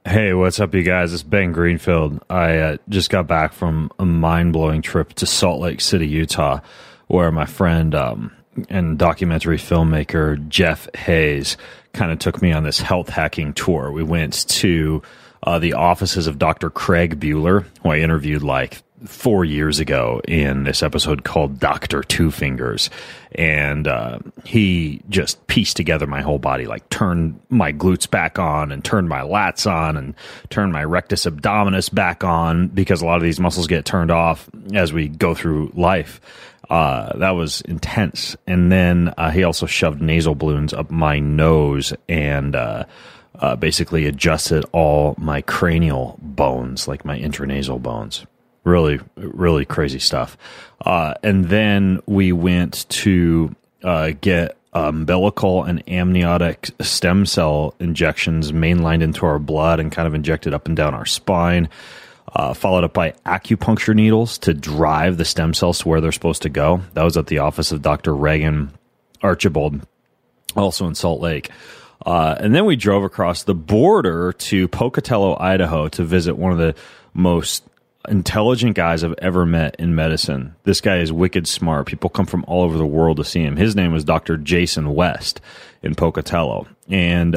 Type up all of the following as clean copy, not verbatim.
Hey, what's up, you guys? It's Ben Greenfield. I just got back from a mind-blowing trip to Salt Lake City, Utah, where my friend and documentary filmmaker Jeff Hayes kind of took me on this health hacking tour. We went to the offices of Dr. Craig Bueller, who I interviewed like 4 years ago in this episode called Dr. Two Fingers. And he just pieced together my whole body, like turned my glutes back on and turned my lats on and turned my rectus abdominis back on, because a lot of these muscles get turned off as we go through life. That was intense. And then he also shoved nasal balloons up my nose and basically adjusted all my cranial bones, like my intranasal bones. Really, really crazy stuff. And then we went to get umbilical and amniotic stem cell injections mainlined into our blood and kind of injected up and down our spine, followed up by acupuncture needles to drive the stem cells to where they're supposed to go. That was at the office of Dr. Reagan Archibald, also in Salt Lake. And then we drove across the border to Pocatello, Idaho, to visit one of the most intelligent guys I've ever met in medicine. This guy is wicked smart. People come from all over the world to see him. His name was Dr. Jason West in Pocatello. And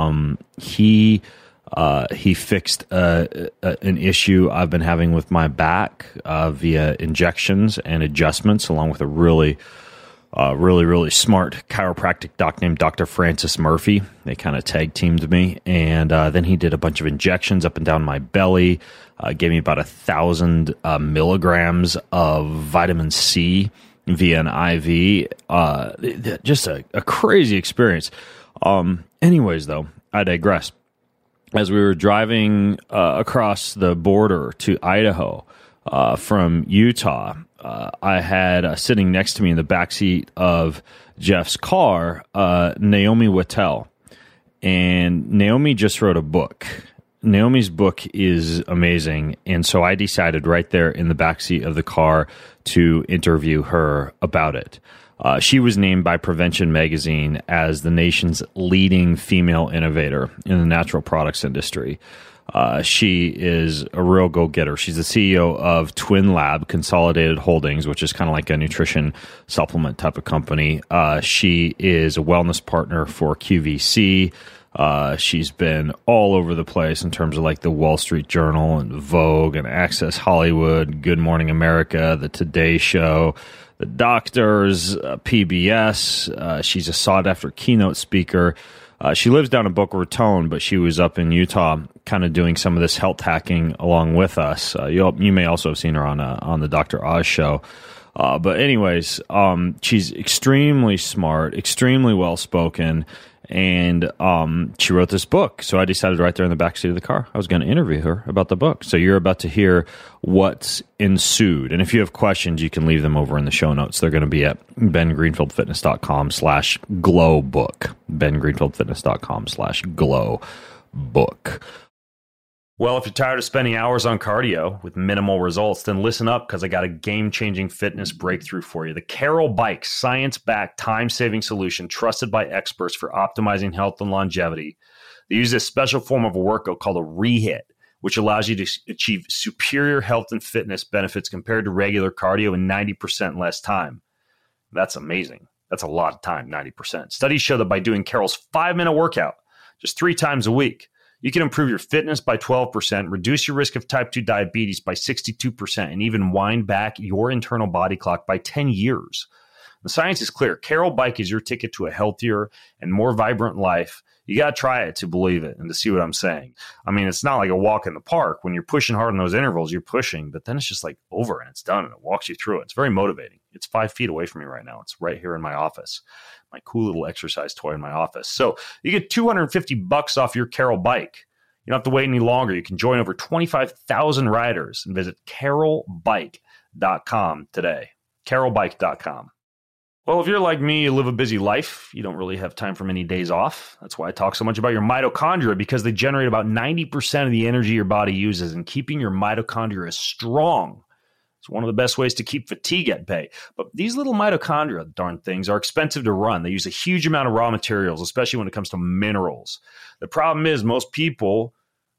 he fixed an issue I've been having with my back via injections and adjustments, along with a really smart chiropractic doc named Dr. Francis Murphy. They kind of tag teamed me. And then he did a bunch of injections up and down my belly, gave me about 1,000 milligrams of vitamin C via an IV. Just a crazy experience. Anyways, though, I digress. As we were driving across the border to Idaho from Utah, I had sitting next to me in the backseat of Jeff's car, Naomi Whittel. And Naomi just wrote a book. Naomi's book is amazing. And so I decided right there in the backseat of the car to interview her about it. She was named by Prevention Magazine as the nation's leading female innovator in the natural products industry. She is a real go-getter. She's the CEO of Twin Lab Consolidated Holdings, which is kind of like a nutrition supplement type of company. She is a wellness partner for QVC. She's been all over the place in terms of like the Wall Street Journal and Vogue and Access Hollywood, Good Morning America, the Today Show, the Doctors, PBS. She's a sought-after keynote speaker. She lives down in Boca Raton, but she was up in Utah kind of doing some of this health hacking along with us. You may also have seen her on the Dr. Oz show. But anyways, she's extremely smart, extremely well-spoken, and she wrote this book. So I decided right there in the backseat of the car, I was going to interview her about the book. So you're about to hear what's ensued. And if you have questions, you can leave them over in the show notes. They're going to be at bengreenfieldfitness.com/glowbook. bengreenfieldfitness.com/glowbook. Well, if you're tired of spending hours on cardio with minimal results, then listen up, because I got a game-changing fitness breakthrough for you. The Carol Bike, science-backed, time-saving solution trusted by experts for optimizing health and longevity. They use this special form of a workout called a rehit, which allows you to achieve superior health and fitness benefits compared to regular cardio in 90% less time. That's amazing. That's a lot of time, 90%. Studies show that by doing Carol's 5-minute workout just 3 times a week, you can improve your fitness by 12%, reduce your risk of type 2 diabetes by 62%, and even wind back your internal body clock by 10 years. The science is clear. Carol Bike is your ticket to a healthier and more vibrant life. You got to try it to believe it and to see what I'm saying. I mean, it's not like a walk in the park. When you're pushing hard in those intervals, you're pushing, but then it's just like over and it's done and it walks you through it. It's very motivating. It's 5 feet away from me right now. It's right here in my office. My cool little exercise toy in my office. So you get $250 off your Carol Bike. You don't have to wait any longer. You can join over 25,000 riders and visit carolbike.com today. carolbike.com. Well, if you're like me, you live a busy life. You don't really have time for many days off. That's why I talk so much about your mitochondria, because they generate about 90% of the energy your body uses, and keeping your mitochondria strong. It's one of the best ways to keep fatigue at bay. But these little mitochondria, darn things, are expensive to run. They use a huge amount of raw materials, especially when it comes to minerals. The problem is most people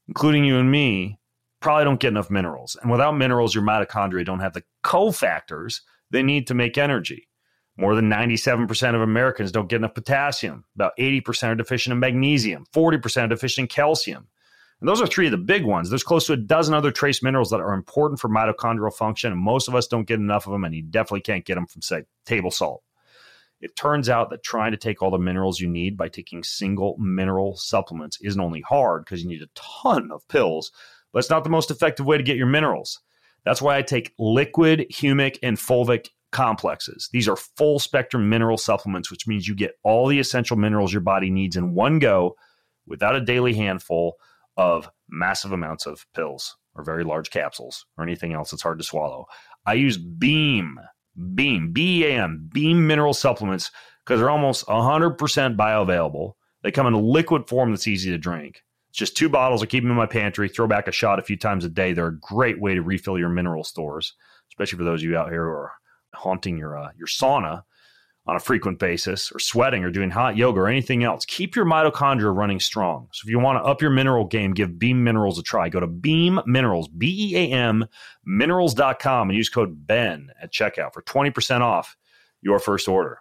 including you and me, probably don't get enough minerals. And without minerals, your mitochondria don't have the cofactors they need to make energy. More than 97% of Americans don't get enough potassium. About 80% are deficient in magnesium. 40% are deficient in calcium. And those are three of the big ones. There's close to a dozen other trace minerals that are important for mitochondrial function, and most of us don't get enough of them, and you definitely can't get them from, say, table salt. It turns out that trying to take all the minerals you need by taking single mineral supplements isn't only hard because you need a ton of pills, but it's not the most effective way to get your minerals. That's why I take liquid, humic, and fulvic complexes. These are full spectrum mineral supplements, which means you get all the essential minerals your body needs in one go without a daily handful of massive amounts of pills or very large capsules or anything else that's hard to swallow. I use BEAM, B-E-A-M, BEAM mineral supplements because they're almost 100% bioavailable. They come in a liquid form that's easy to drink. It's just 2 bottles. I keep them in my pantry, throw back a shot a few times a day. They're a great way to refill your mineral stores, especially for those of you out here who are haunting your sauna on a frequent basis, or sweating, or doing hot yoga, or anything else. Keep your mitochondria running strong. So if you want to up your mineral game, give Beam Minerals a try. Go to Beam Minerals, B-E-A-M, minerals.com, and use code BEN at checkout for 20% off your first order.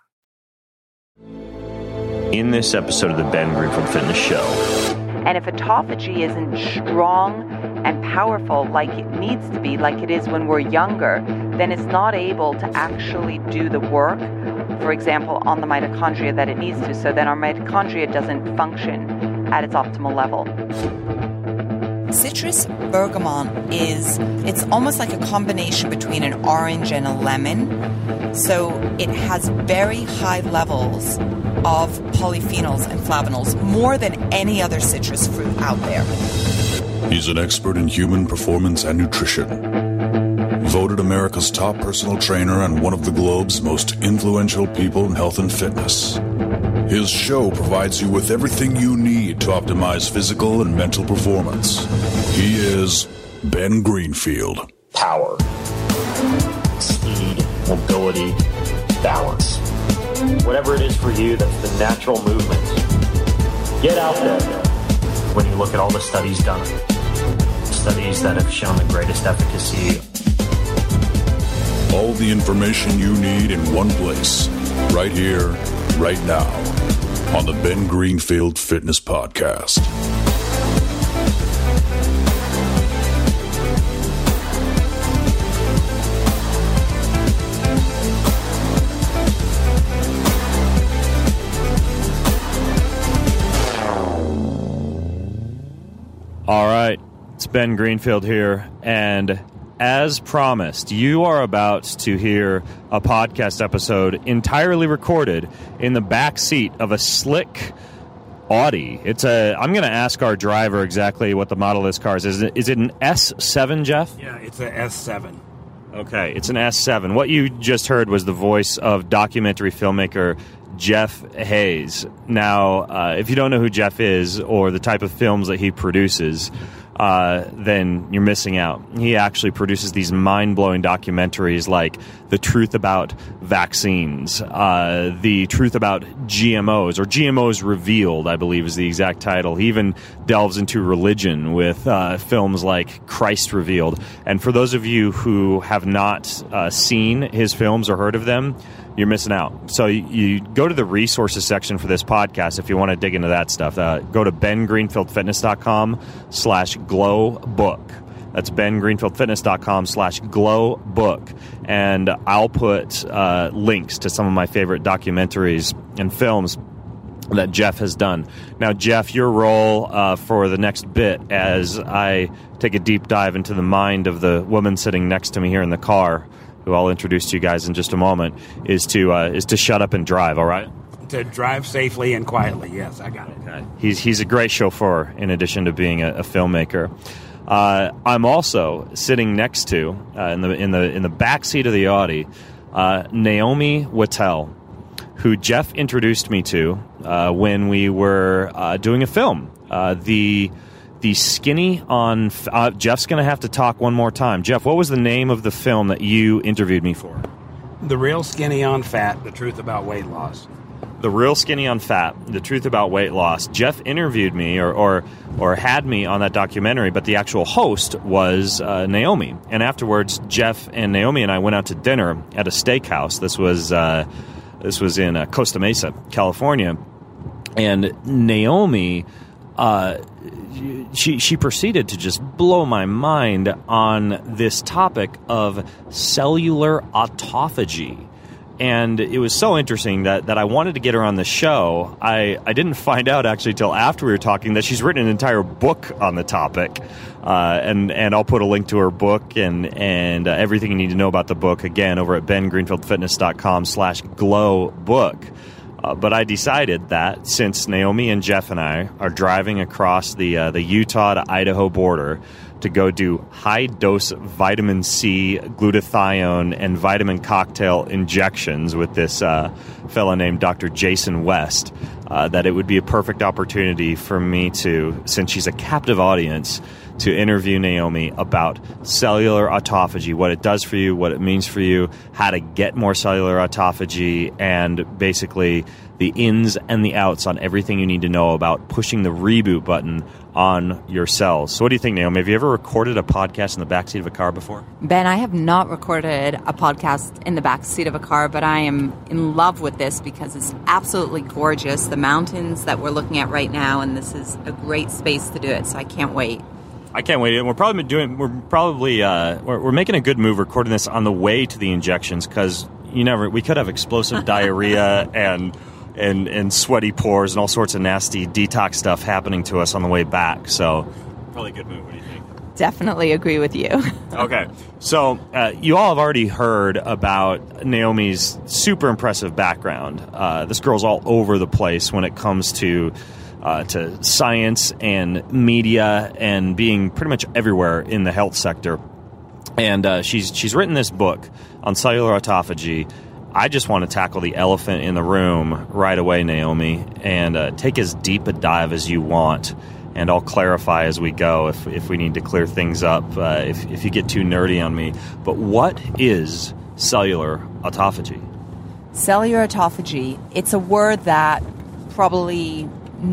In this episode of the Ben Greenfield Fitness Show. And if autophagy isn't strong and powerful like it needs to be, like it is when we're younger, then it's not able to actually do the work, for example, on the mitochondria that it needs to. So then our mitochondria doesn't function at its optimal level. Citrus bergamot it's almost like a combination between an orange and a lemon. So it has very high levels of polyphenols and flavonols, more than any other citrus fruit out there. He's an expert in human performance and nutrition. Voted America's top personal trainer and one of the globe's most influential people in health and fitness. His show provides you with everything you need to optimize physical and mental performance. He is Ben Greenfield. Power, speed, mobility, balance. Whatever it is for you, that's the natural movement. Get out there. When you look at all the studies done, studies that have shown the greatest efficacy. All the information you need in one place, right here, right now, on the Ben Greenfield Fitness Podcast. All right, it's Ben Greenfield here, and as promised, you are about to hear a podcast episode entirely recorded in the back seat of a slick Audi. I'm going to ask our driver exactly what the model of this car is. Is it an S7, Jeff? Yeah, it's an S7. Okay, it's an S7. What you just heard was the voice of documentary filmmaker Jeff Hayes. Now, if you don't know who Jeff is or the type of films that he produces, then you're missing out. He actually produces these mind-blowing documentaries like The Truth About Vaccines, The Truth About GMOs, or GMOs Revealed, I believe is the exact title. He even delves into religion with films like Christ Revealed. And for those of you who have not seen his films or heard of them, you're missing out. So you go to the resources section for this podcast if you want to dig into that stuff. Go to bengreenfieldfitness.com/glowbook. That's bengreenfieldfitness.com/glowbook. And I'll put links to some of my favorite documentaries and films that Jeff has done. Now, Jeff, your role for the next bit, as I take a deep dive into the mind of the woman sitting next to me here in the car, who I'll introduce to you guys in just a moment, is to shut up and drive, all right? To drive safely and quietly, yes, I got it. Okay. He's a great chauffeur in addition to being a filmmaker. I'm also sitting next to, in the back seat of the Audi, Naomi Wattell, who Jeff introduced me to when we were doing a film. The Skinny on... Jeff's going to have to talk one more time. Jeff, what was the name of the film that you interviewed me for? The Real Skinny on Fat, The Truth About Weight Loss. The Real Skinny on Fat, The Truth About Weight Loss. Jeff interviewed me or had me on that documentary, but the actual host was Naomi. And afterwards, Jeff and Naomi and I went out to dinner at a steakhouse. This was in Costa Mesa, California. And Naomi, she proceeded to just blow my mind on this topic of cellular autophagy. And it was so interesting that I wanted to get her on the show. I didn't find out actually till after we were talking that she's written an entire book on the topic. And I'll put a link to her book and everything you need to know about the book, again, over at bengreenfieldfitness.com/glow book. But I decided that since Naomi and Jeff and I are driving across the Utah to Idaho border to go do high-dose vitamin C, glutathione, and vitamin cocktail injections with this fellow named Dr. Jason West, that it would be a perfect opportunity for me to, since she's a captive audience, to interview Naomi about cellular autophagy, what it does for you, what it means for you, how to get more cellular autophagy, and basically the ins and the outs on everything you need to know about pushing the reboot button on your cells. So what do you think, Naomi? Have you ever recorded a podcast in the backseat of a car before? Ben, I have not recorded a podcast in the backseat of a car, but I am in love with this because it's absolutely gorgeous. The mountains that we're looking at right now, and this is a great space to do it, so I can't wait. I can't wait. We're making a good move recording this on the way to the injections because we could have explosive diarrhea and sweaty pores and all sorts of nasty detox stuff happening to us on the way back. So probably a good move. What do you think? Definitely agree with you. Okay. So you all have already heard about Naomi's super impressive background. This girl's all over the place when it comes to science and media and being pretty much everywhere in the health sector. And she's written this book on cellular autophagy. I just want to tackle the elephant in the room right away, Naomi, and take as deep a dive as you want. And I'll clarify as we go if we need to clear things up, if you get too nerdy on me. But what is cellular autophagy? Cellular autophagy, it's a word that probably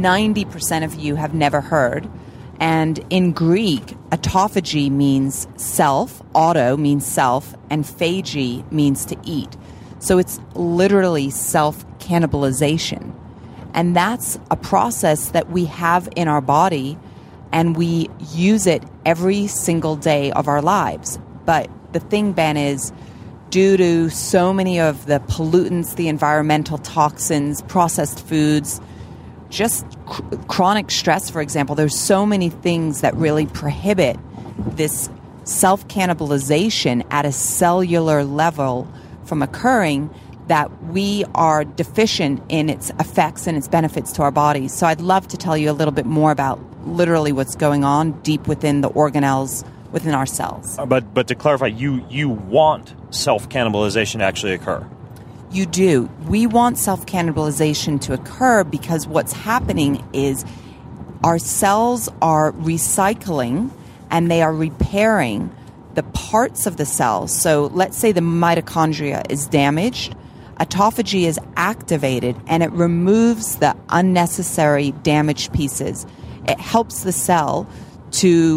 90% of you have never heard. And in Greek, autophagy means self, auto means self, and phagy means to eat. So it's literally self-cannibalization. And that's a process that we have in our body, and we use it every single day of our lives. But the thing, Ben, is due to so many of the pollutants, the environmental toxins, processed foods, just chronic stress, for example, there's so many things that really prohibit this self-cannibalization at a cellular level from occurring, that we are deficient in its effects and its benefits to our bodies. So I'd love to tell you a little bit more about literally what's going on deep within the organelles within our cells. But to clarify, you want self-cannibalization to actually occur? You do. We want self-cannibalization to occur because what's happening is our cells are recycling and they are repairing the parts of the cells. So let's say the mitochondria is damaged, autophagy is activated, and it removes the unnecessary damaged pieces. It helps the cell to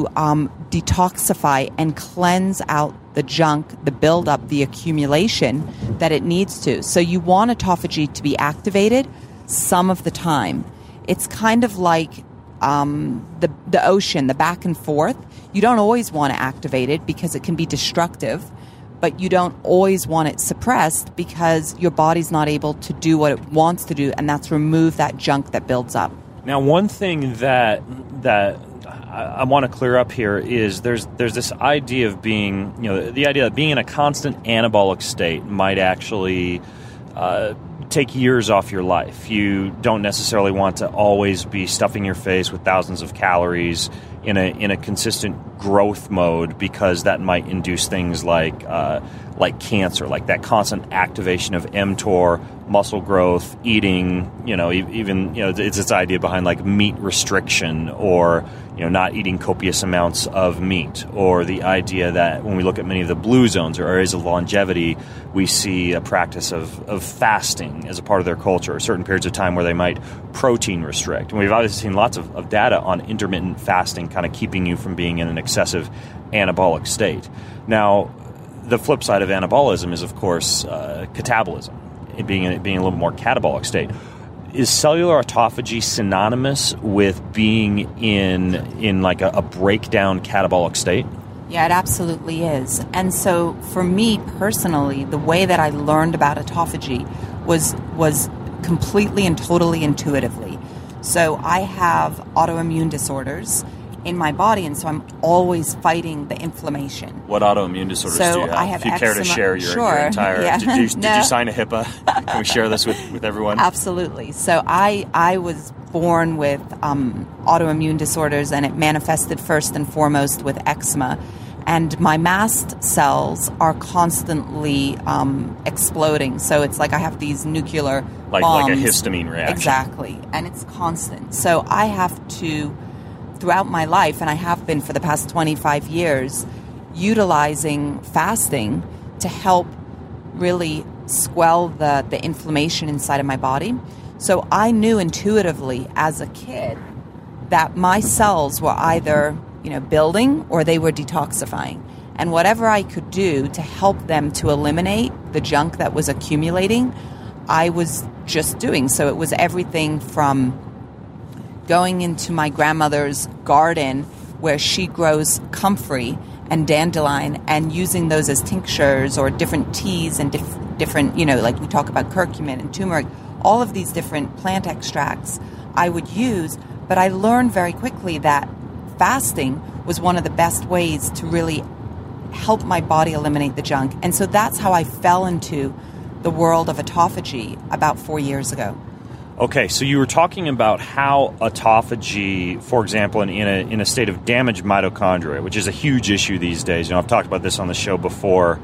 detoxify and cleanse out the junk, the buildup, the accumulation that it needs to. So you want autophagy to be activated some of the time. It's kind of like the ocean, the back and forth. You don't always want to activate it because it can be destructive, but you don't always want it suppressed because your body's not able to do what it wants to do, and that's remove that junk that builds up. Now, one thing that I want to clear up here is there's this idea of being, the idea that being in a constant anabolic state might actually take years off your life. You don't necessarily want to always be stuffing your face with thousands of calories in a consistent growth mode, because that might induce things like cancer, like that constant activation of mTOR, muscle growth, eating, it's this idea behind like meat restriction, or not eating copious amounts of meat, or the idea that when we look at many of the blue zones or areas of longevity, we see a practice of fasting fasting as a part of their culture, certain periods of time where they might protein restrict. And we've obviously seen lots of data on intermittent fasting kind of keeping you from being in an excessive anabolic state. Now, the flip side of anabolism is, of course, catabolism, it being a little more catabolic state. Is cellular autophagy synonymous with being in like a breakdown catabolic state? Yeah, it absolutely is. And so for me personally, the way that I learned about autophagy was completely and totally intuitively. So I have autoimmune disorders in my body, and so I'm always fighting the inflammation. What autoimmune disorders do you have? I have if you care to share your entire... Yeah. Did you sign a HIPAA? Can we share this with everyone? Absolutely. So I was born with autoimmune disorders, and it manifested first and foremost with eczema. And my mast cells are constantly exploding. So it's like I have these nuclear bombs. Like a histamine reaction. Exactly. And it's constant. So I have to, throughout my life, and I have been for the past 25 years, utilizing fasting to help really squell the inflammation inside of my body. So I knew intuitively as a kid that my cells were either building or they were detoxifying. And whatever I could do to help them to eliminate the junk that was accumulating, I was just doing. So it was everything from going into my grandmother's garden where she grows comfrey and dandelion and using those as tinctures or different teas and different, like we talk about curcumin and turmeric, all of these different plant extracts I would use. But I learned very quickly that fasting was one of the best ways to really help my body eliminate the junk. And so that's how I fell into the world of autophagy about 4 years ago. Okay, so you were talking about how autophagy, for example, in a state of damaged mitochondria, which is a huge issue these days. I've talked about this on the show before.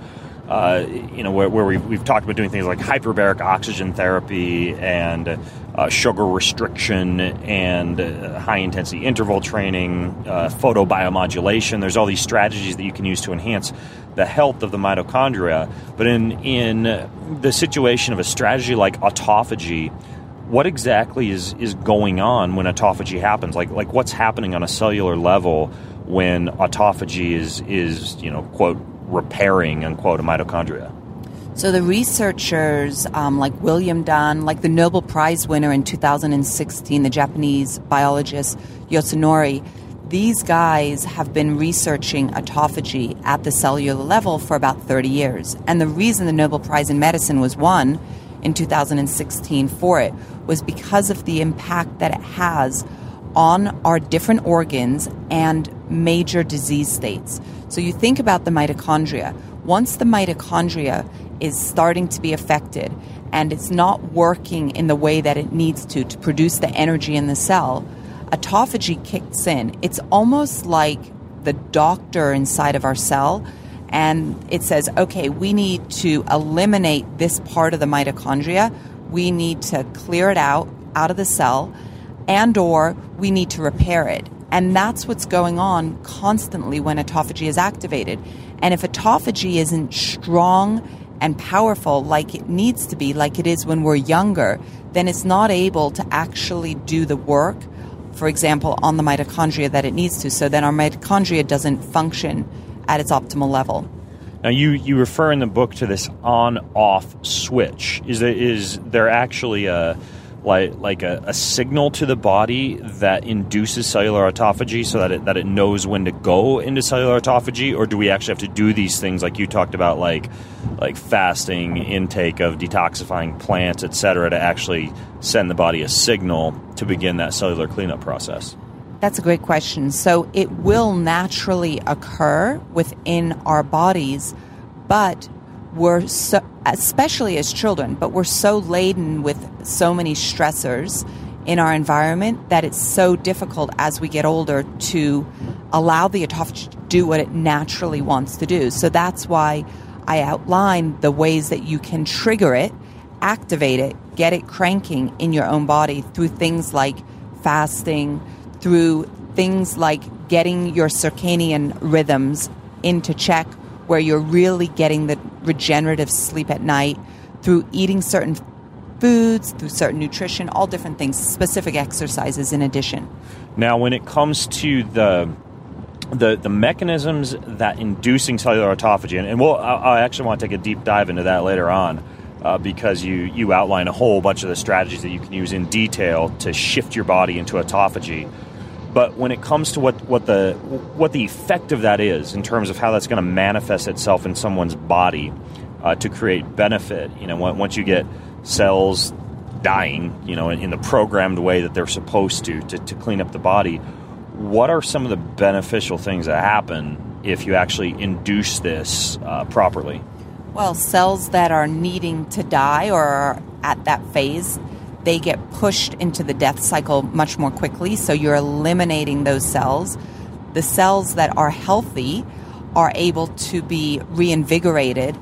Where we've talked about doing things like hyperbaric oxygen therapy and sugar restriction and high-intensity interval training, photobiomodulation. There's all these strategies that you can use to enhance the health of the mitochondria. But in the situation of a strategy like autophagy, what exactly is going on when autophagy happens? Like what's happening on a cellular level when autophagy is quote, repairing, unquote, a mitochondria? So the researchers like William Dunn, like the Nobel Prize winner in 2016, the Japanese biologist Yasunori, these guys have been researching autophagy at the cellular level for about 30 years. And the reason the Nobel Prize in Medicine was won in 2016 for it was because of the impact that it has on our different organs and major disease states. So you think about the mitochondria. Once the mitochondria is starting to be affected and it's not working in the way that it needs to produce the energy in the cell, autophagy kicks in. It's almost like the doctor inside of our cell, and it says, okay, we need to eliminate this part of the mitochondria. We need to clear it out of the cell, and or we need to repair it. And that's what's going on constantly when autophagy is activated. And if autophagy isn't strong and powerful like it needs to be, like it is when we're younger, then it's not able to actually do the work, for example, on the mitochondria that it needs to. So then our mitochondria doesn't function at its optimal level. Now, you refer in the book to this on-off switch. Is there actually a signal to the body that induces cellular autophagy so that it knows when to go into cellular autophagy? Or do we actually have to do these things like you talked about, like fasting, intake of detoxifying plants, etc., to actually send the body a signal to begin that cellular cleanup process? That's a great question. So it will naturally occur within our bodies, but we're so, especially as children, but we're so laden with so many stressors in our environment that it's so difficult as we get older to allow the autophagy to do what it naturally wants to do. So that's why I outlined the ways that you can trigger it, activate it, get it cranking in your own body through things like fasting, through things like getting your circadian rhythms into check, where you're really getting the regenerative sleep at night, through eating certain foods, through certain nutrition, all different things, specific exercises in addition. Now, when it comes to the mechanisms that inducing cellular autophagy, and I actually want to take a deep dive into that later on, because you outline a whole bunch of the strategies that you can use in detail to shift your body into autophagy. But when it comes to what the effect of that is in terms of how that's going to manifest itself in someone's body to create benefit, once you get cells dying, in the programmed way that they're supposed to clean up the body, what are some of the beneficial things that happen if you actually induce this properly? Well, cells that are needing to die or are at that phase, they get pushed into the death cycle much more quickly, so you're eliminating those cells. The cells that are healthy are able to be reinvigorated.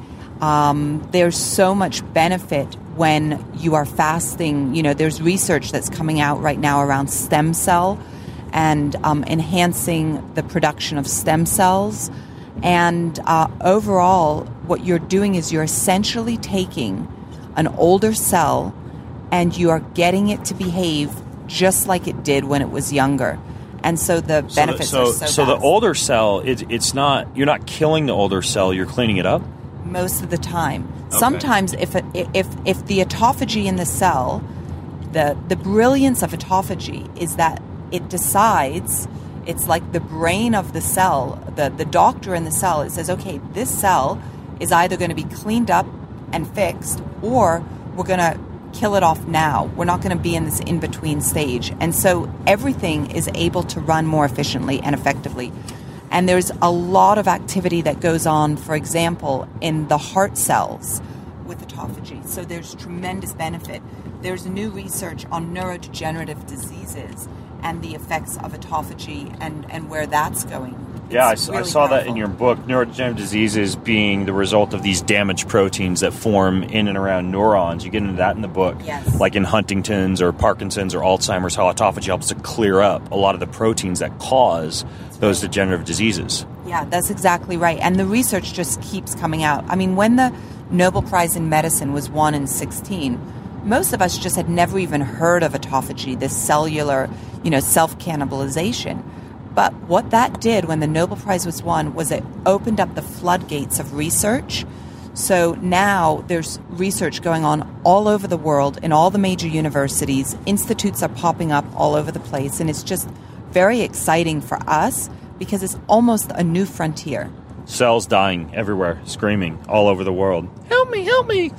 There's so much benefit when you are fasting. There's research that's coming out right now around stem cell and enhancing the production of stem cells. And overall, what you're doing is you're essentially taking an older cell and you are getting it to behave just like it did when it was younger. And so the benefits are so vast. So the older cell, it's not, you're not killing the older cell, you're cleaning it up? Most of the time. Okay. Sometimes if the autophagy in the cell, the brilliance of autophagy is that it decides, it's like the brain of the cell, the doctor in the cell, it says, okay, this cell is either going to be cleaned up and fixed, or we're going to kill it off now. We're not going to be in this in-between stage. And so everything is able to run more efficiently and effectively. And there's a lot of activity that goes on, for example, in the heart cells with autophagy. So there's tremendous benefit. There's new research on neurodegenerative diseases and the effects of autophagy and where that's going. Yeah, I saw powerful. that in your book, neurodegenerative diseases being the result of these damaged proteins that form in and around neurons. You get into that in the book. Yes. Like in Huntington's or Parkinson's or Alzheimer's, how autophagy helps to clear up a lot of the proteins that cause those degenerative diseases. Yeah, that's exactly right. And the research just keeps coming out. I mean, when the Nobel Prize in Medicine was won in 2016, most of us just had never even heard of autophagy, this cellular, self-cannibalization. But what that did when the Nobel Prize was won was it opened up the floodgates of research. So now there's research going on all over the world in all the major universities. Institutes are popping up all over the place. And it's just very exciting for us because it's almost a new frontier. Cells dying everywhere, screaming all over the world. Help me, help me.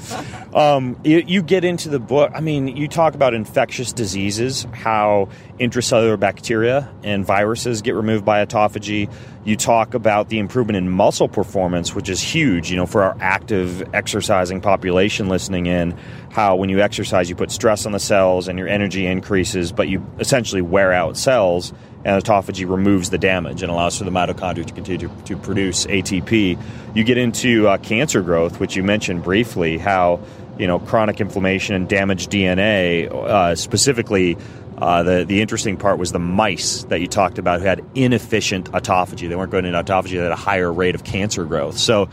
You get into the book, you talk about infectious diseases, how intracellular bacteria and viruses get removed by autophagy. You talk about the improvement in muscle performance, which is huge, for our active exercising population listening in, how when you exercise, you put stress on the cells and your energy increases, but you essentially wear out cells. And autophagy removes the damage and allows for the mitochondria to continue to produce ATP. You get into cancer growth, which you mentioned briefly, how chronic inflammation and damaged DNA, specifically the interesting part was the mice that you talked about who had inefficient autophagy. They weren't going into autophagy, they had a higher rate of cancer growth. So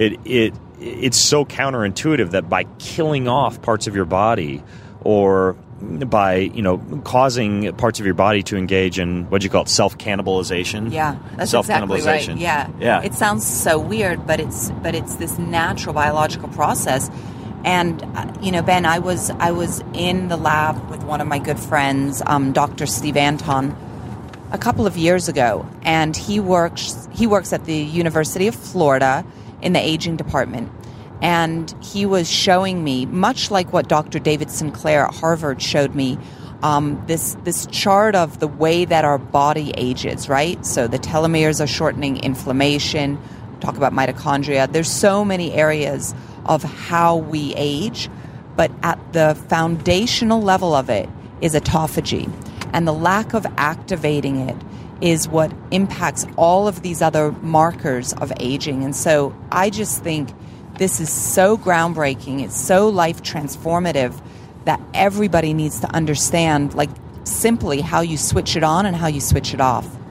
it's so counterintuitive that by killing off parts of your body or by causing parts of your body to engage in what you call it, self-cannibalization. Yeah, that's exactly right. Yeah. It sounds so weird, but it's this natural biological process. And Ben, I was in the lab with one of my good friends, Dr. Steve Anton, a couple of years ago, and he works at the University of Florida in the aging department. And he was showing me, much like what Dr. David Sinclair at Harvard showed me, this chart of the way that our body ages, right? So the telomeres are shortening, inflammation, talk about mitochondria. There's so many areas of how we age, but at the foundational level of it is autophagy. And the lack of activating it is what impacts all of these other markers of aging. And so I just think this is so groundbreaking, it's so life transformative that everybody needs to understand, simply how you switch it on and how you switch it off.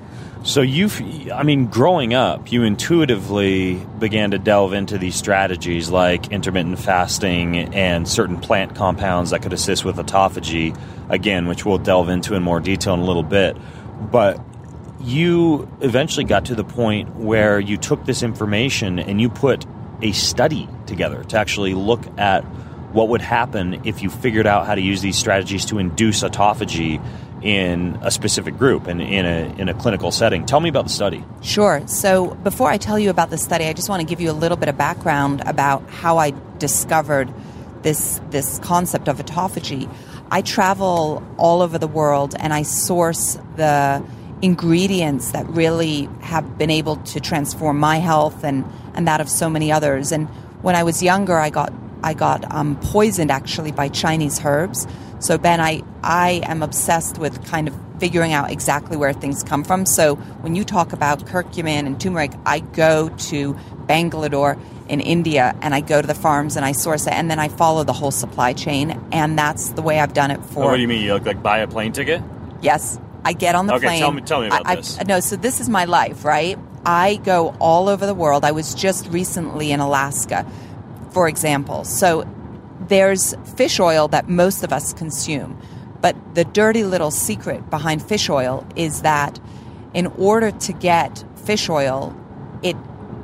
So growing up, you intuitively began to delve into these strategies like intermittent fasting and certain plant compounds that could assist with autophagy, again, which we'll delve into in more detail in a little bit. But you eventually got to the point where you took this information and you put a study together to actually look at what would happen if you figured out how to use these strategies to induce autophagy in a specific group and in a clinical setting. Tell me about the study. Sure. So before I tell you about the study, I just want to give you a little bit of background about how I discovered this concept of autophagy. I travel all over the world and I source the ingredients that really have been able to transform my health and that of so many others. And when I was younger, I got poisoned actually by Chinese herbs. So Ben, I am obsessed with kind of figuring out exactly where things come from. So when you talk about curcumin and turmeric, I go to Bangalore in India and I go to the farms and I source it and then I follow the whole supply chain. And that's the way I've done it for... What do you mean? You look like buy a plane ticket? Yes. I get on the plane. Okay, tell me about this. No, so this is my life, right? I go all over the world. I was just recently in Alaska, for example. So there's fish oil that most of us consume. But the dirty little secret behind fish oil is that in order to get fish oil, it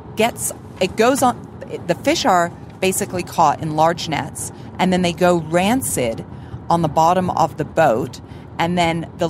goes on. The fish are basically caught in large nets, and then they go rancid on the bottom of the boat, and then the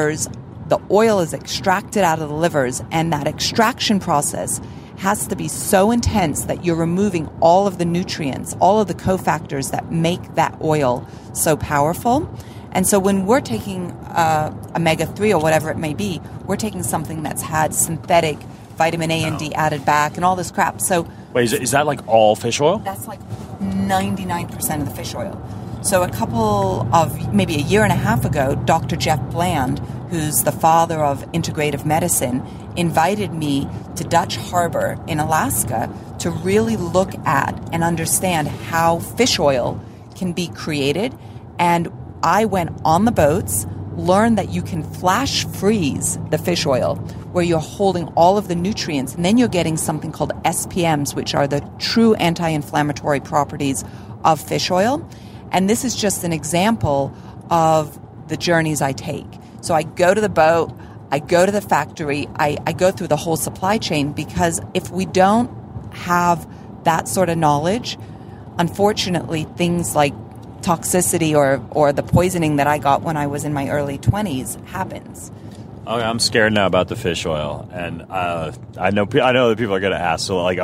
oil is extracted out of the livers, and that extraction process has to be so intense that you're removing all of the nutrients, all of the cofactors that make that oil so powerful. And so when we're taking omega-3 or whatever it may be, we're taking something that's had synthetic vitamin A and D added back and all this crap. So wait, is that like all fish oil? That's like 99% of the fish oil. So maybe a year and a half ago, Dr. Jeff Bland, who's the father of integrative medicine, invited me to Dutch Harbor in Alaska to really look at and understand how fish oil can be created. And I went on the boats, learned that you can flash freeze the fish oil, where you're holding all of the nutrients, and then you're getting something called SPMs, which are the true anti-inflammatory properties of fish oil. And this is just an example of the journeys I take. So I go to the boat, I go to the factory, I go through the whole supply chain, because if we don't have that sort of knowledge, unfortunately, things like toxicity or the poisoning that I got when I was in my early 20s happens. Okay, I'm scared now about the fish oil, and I know that people are going to ask. So, like, are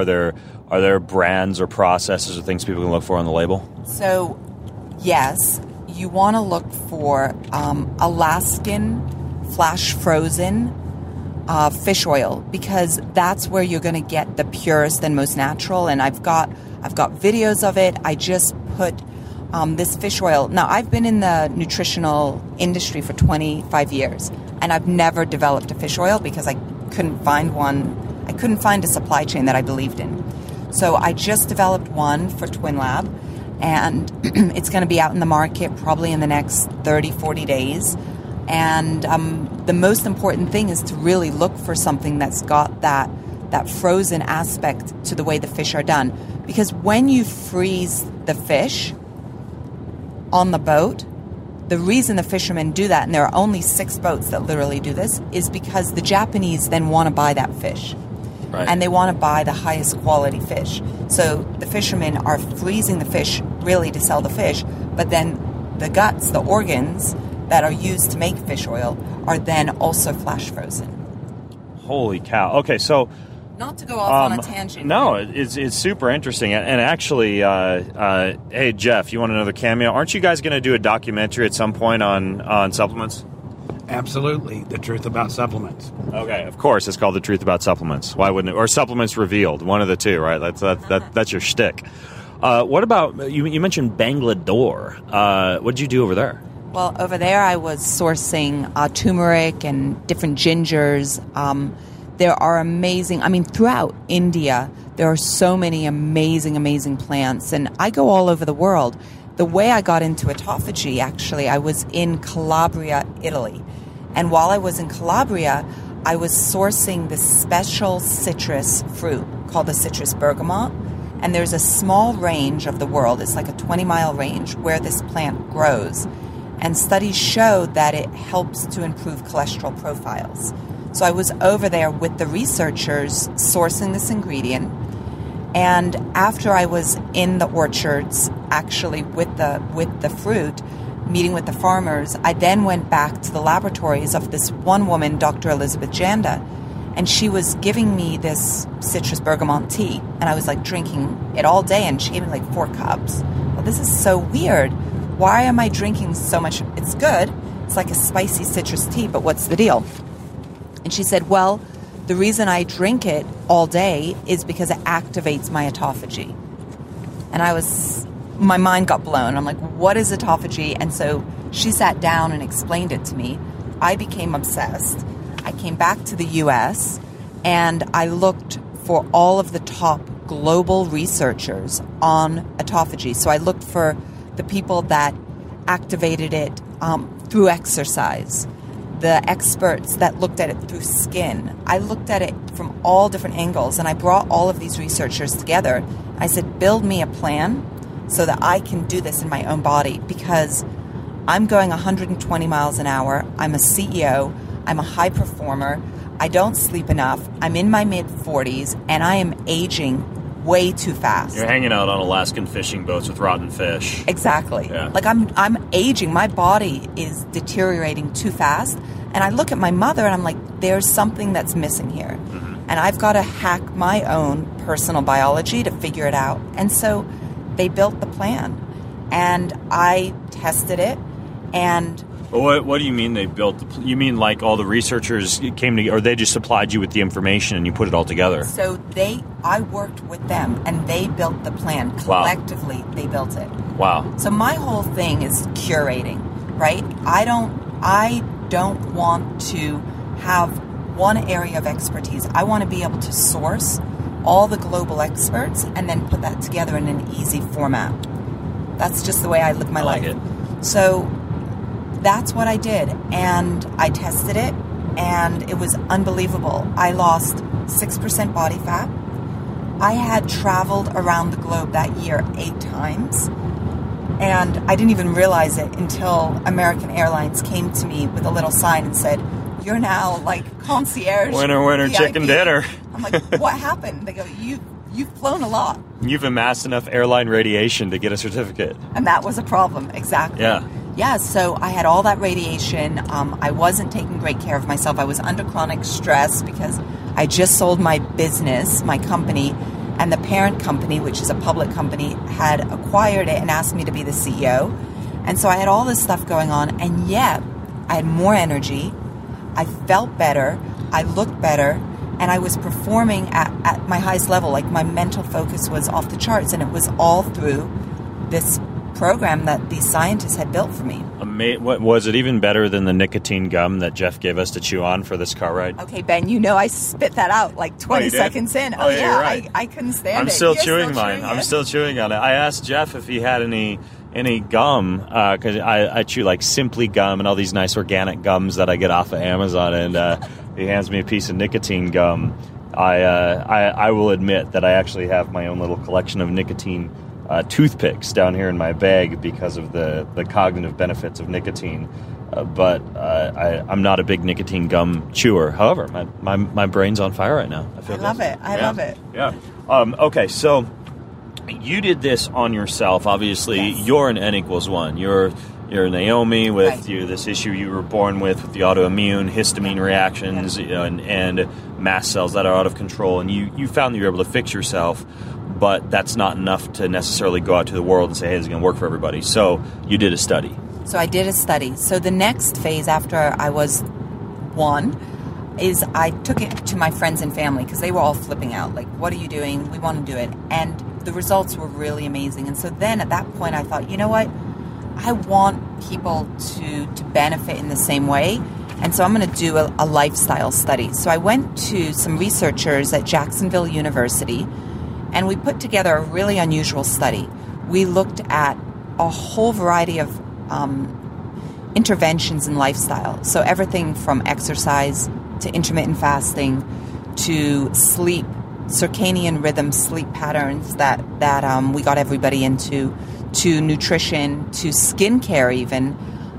there brands or processes or things people can look for on the label? So, yes, you want to look for Alaskan flash frozen fish oil, because that's where you're going to get the purest and most natural. And I've got videos of it. I just put this fish oil. Now, I've been in the nutritional industry for 25 years, and I've never developed a fish oil because I couldn't find one. I couldn't find a supply chain that I believed in. So I just developed one for TwinLab, and it's going to be out in the market probably in the next 30, 40 days. And the most important thing is to really look for something that's got that frozen aspect to the way the fish are done. Because when you freeze the fish on the boat, the reason the fishermen do that, and there are only 6 boats that literally do this, is because the Japanese then want to buy that fish. Right. And they want to buy the highest quality fish. So the fishermen are freezing the fish really to sell the fish, but then the guts, the organs that are used to make fish oil are then also flash frozen. Holy cow. Okay, so... Not to go off on a tangent. No, it's super interesting. And actually, hey, Jeff, you want another cameo? Aren't you guys going to do a documentary at some point on supplements? Absolutely. The Truth About Supplements. Okay, of course. It's called The Truth About Supplements. Why wouldn't it? Or Supplements Revealed. One of the two, right? That's your shtick. What about, you mentioned Bangalore. What did you do over there? Well, over there I was sourcing turmeric and different gingers. There are amazing, throughout India, there are so many amazing, amazing plants. And I go all over the world. The way I got into autophagy, actually, I was in Calabria, Italy. And while I was in Calabria, I was sourcing this special citrus fruit called the citrus bergamot. And there's a small range of the world, it's like a 20-mile range, where this plant grows. And studies show that it helps to improve cholesterol profiles. So I was over there with the researchers sourcing this ingredient. And after I was in the orchards, actually with the fruit, meeting with the farmers, I then went back to the laboratories of this one woman, Dr. Elizabeth Janda, and she was giving me this citrus bergamot tea, and I was like drinking it all day, and she gave me like 4 cups. Well, this is so weird. Why am I drinking so much? It's good. It's like a spicy citrus tea, but what's the deal? And she said, well, the reason I drink it all day is because it activates my autophagy. And my mind got blown. I'm like, what is autophagy? And so she sat down and explained it to me. I became obsessed. I came back to the U.S. and I looked for all of the top global researchers on autophagy. So I looked for the people that activated it through exercise, the experts that looked at it through skin. I looked at it from all different angles, and I brought all of these researchers together. I said, build me a plan so that I can do this in my own body, because I'm going 120 miles an hour. I'm a CEO. I'm a high performer. I don't sleep enough. I'm in my mid-40s, and I am aging way too fast. You're hanging out on Alaskan fishing boats with rotten fish. Exactly. Yeah. Like I'm aging. My body is deteriorating too fast. And I look at my mother and I'm like, there's something that's missing here. Mm-hmm. And I've got to hack my own personal biology to figure it out. And so they built the plan. And I tested it. And what do you mean they built? You mean like all the researchers came together, or they just supplied you with the information and you put it all together? So I worked with them and they built the plan. Collectively, wow. They built it. Wow. So my whole thing is curating, right? I don't want to have one area of expertise. I want to be able to source all the global experts and then put that together in an easy format. That's just the way I live my life. I like it. So that's what I did, and I tested it, and it was unbelievable. I lost 6% body fat. I had traveled around the globe that year 8 times, and I didn't even realize it until American Airlines came to me with a little sign and said, you're now like concierge. Winner, VIP. chicken dinner. I'm like, what happened? They go, you've flown a lot. You've amassed enough airline radiation to get a certificate. And that was a problem, exactly. Yeah, so I had all that radiation. I wasn't taking great care of myself. I was under chronic stress because I just sold my business, my company, and the parent company, which is a public company, had acquired it and asked me to be the CEO. And so I had all this stuff going on, and yet I had more energy. I felt better. I looked better. And I was performing at my highest level. Like, my mental focus was off the charts, and it was all through this program that these scientists had built for me. What was it even better than the nicotine gum that Jeff gave us to chew on for this car ride? Okay, Ben, I spit that out like 20 seconds in. Oh yeah, you're right. I couldn't stand it. I'm still chewing mine. I'm still chewing on it. I asked Jeff if he had any gum, because I chew like Simply Gum and all these nice organic gums that I get off of Amazon, and he hands me a piece of nicotine gum. I will admit that I actually have my own little collection of nicotine toothpicks down here in my bag because of the cognitive benefits of nicotine. But I'm not a big nicotine gum chewer. However, my brain's on fire right now. I love it. I love it. Yeah. Okay, so you did this on yourself. Obviously, yes. You're an N=1. You're Naomi with right. This issue you were born with the autoimmune histamine reactions, and mast cells that are out of control. And you found that you were able to fix yourself, but that's not enough to necessarily go out to the world and say, hey, this is going to work for everybody. So you did a study. So I did a study. So the next phase after I was 1 is I took it to my friends and family, because they were all flipping out. Like, what are you doing? We want to do it. And the results were really amazing. And so then at that point I thought, you know what? I want people to benefit in the same way. And so I'm going to do a lifestyle study. So I went to some researchers at Jacksonville University, and we put together a really unusual study. We looked at a whole variety of interventions in lifestyle. So everything from exercise, to intermittent fasting, to sleep, circadian rhythm, sleep patterns that we got everybody into, to nutrition, to skincare even,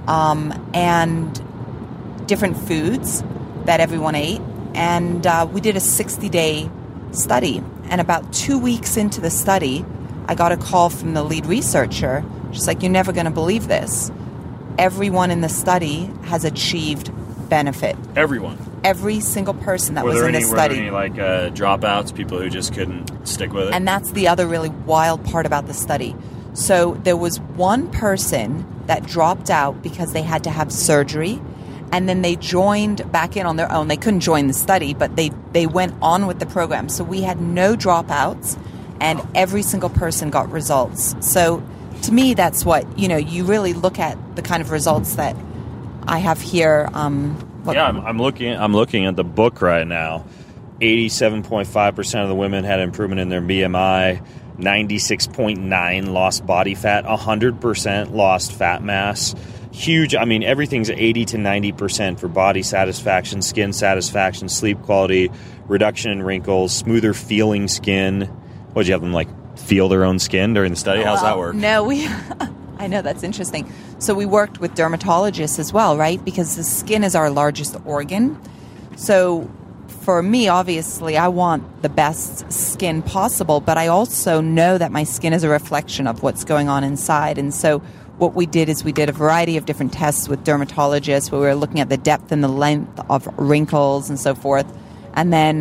and different foods that everyone ate. And we did a 60-day study. And about 2 weeks into the study, I got a call from the lead researcher. She's like, "You're never going to believe this. Everyone in the study has achieved benefit." Everyone. Every single person that was in the study. Were there any dropouts, people who just couldn't stick with it? And that's the other really wild part about the study. So there was one person that dropped out because they had to have surgery, and then they joined back in on their own. They couldn't join the study, but they went on with the program. So we had no dropouts, and every single person got results. So to me, that's what, you really look at the kind of results that I have here. I'm looking at the book right now. 87.5% of the women had improvement in their BMI. 96.9% lost body fat. 100% lost fat mass. Huge. I mean, everything's 80 to 90% for body satisfaction, skin satisfaction, sleep quality, reduction in wrinkles, smoother feeling skin. What, did you have them feel their own skin during the study? How's that work? No, I know, that's interesting. So we worked with dermatologists as well, right? Because the skin is our largest organ. So for me, obviously, I want the best skin possible, but I also know that my skin is a reflection of what's going on inside. And so what we did is we did a variety of different tests with dermatologists where we were looking at the depth and the length of wrinkles and so forth. And then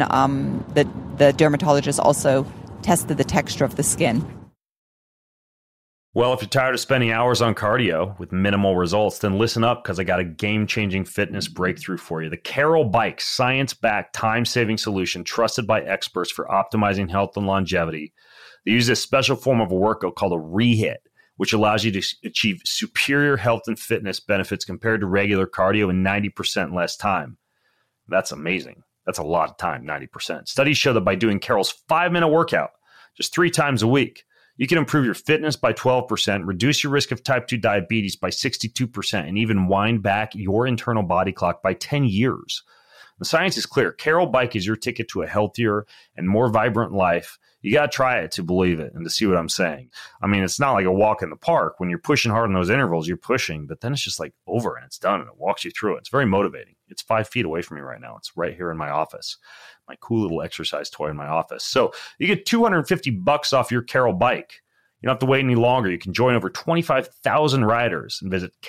the dermatologist also tested the texture of the skin. Well, if you're tired of spending hours on cardio with minimal results, then listen up, because I got a game-changing fitness breakthrough for you. The Carol Bike, science-backed, time-saving solution trusted by experts for optimizing health and longevity. They use this special form of a workout called a rehit, which allows you to achieve superior health and fitness benefits compared to regular cardio in 90% less time. That's amazing. That's a lot of time, 90%. Studies show that by doing Carol's 5-minute workout just 3 times a week, you can improve your fitness by 12%, reduce your risk of type 2 diabetes by 62%, and even wind back your internal body clock by 10 years. The science is clear. Carol Bike is your ticket to a healthier and more vibrant life. You got to try it to believe it and to see what I'm saying. I mean, it's not like a walk in the park. When you're pushing hard in those intervals, you're pushing, but then it's just over and it's done and it walks you through it. It's very motivating. It's 5 feet away from me right now. It's right here in my office, my cool little exercise toy in my office. So you get $250 off your Carol Bike. You don't have to wait any longer. You can join over 25,000 riders and visit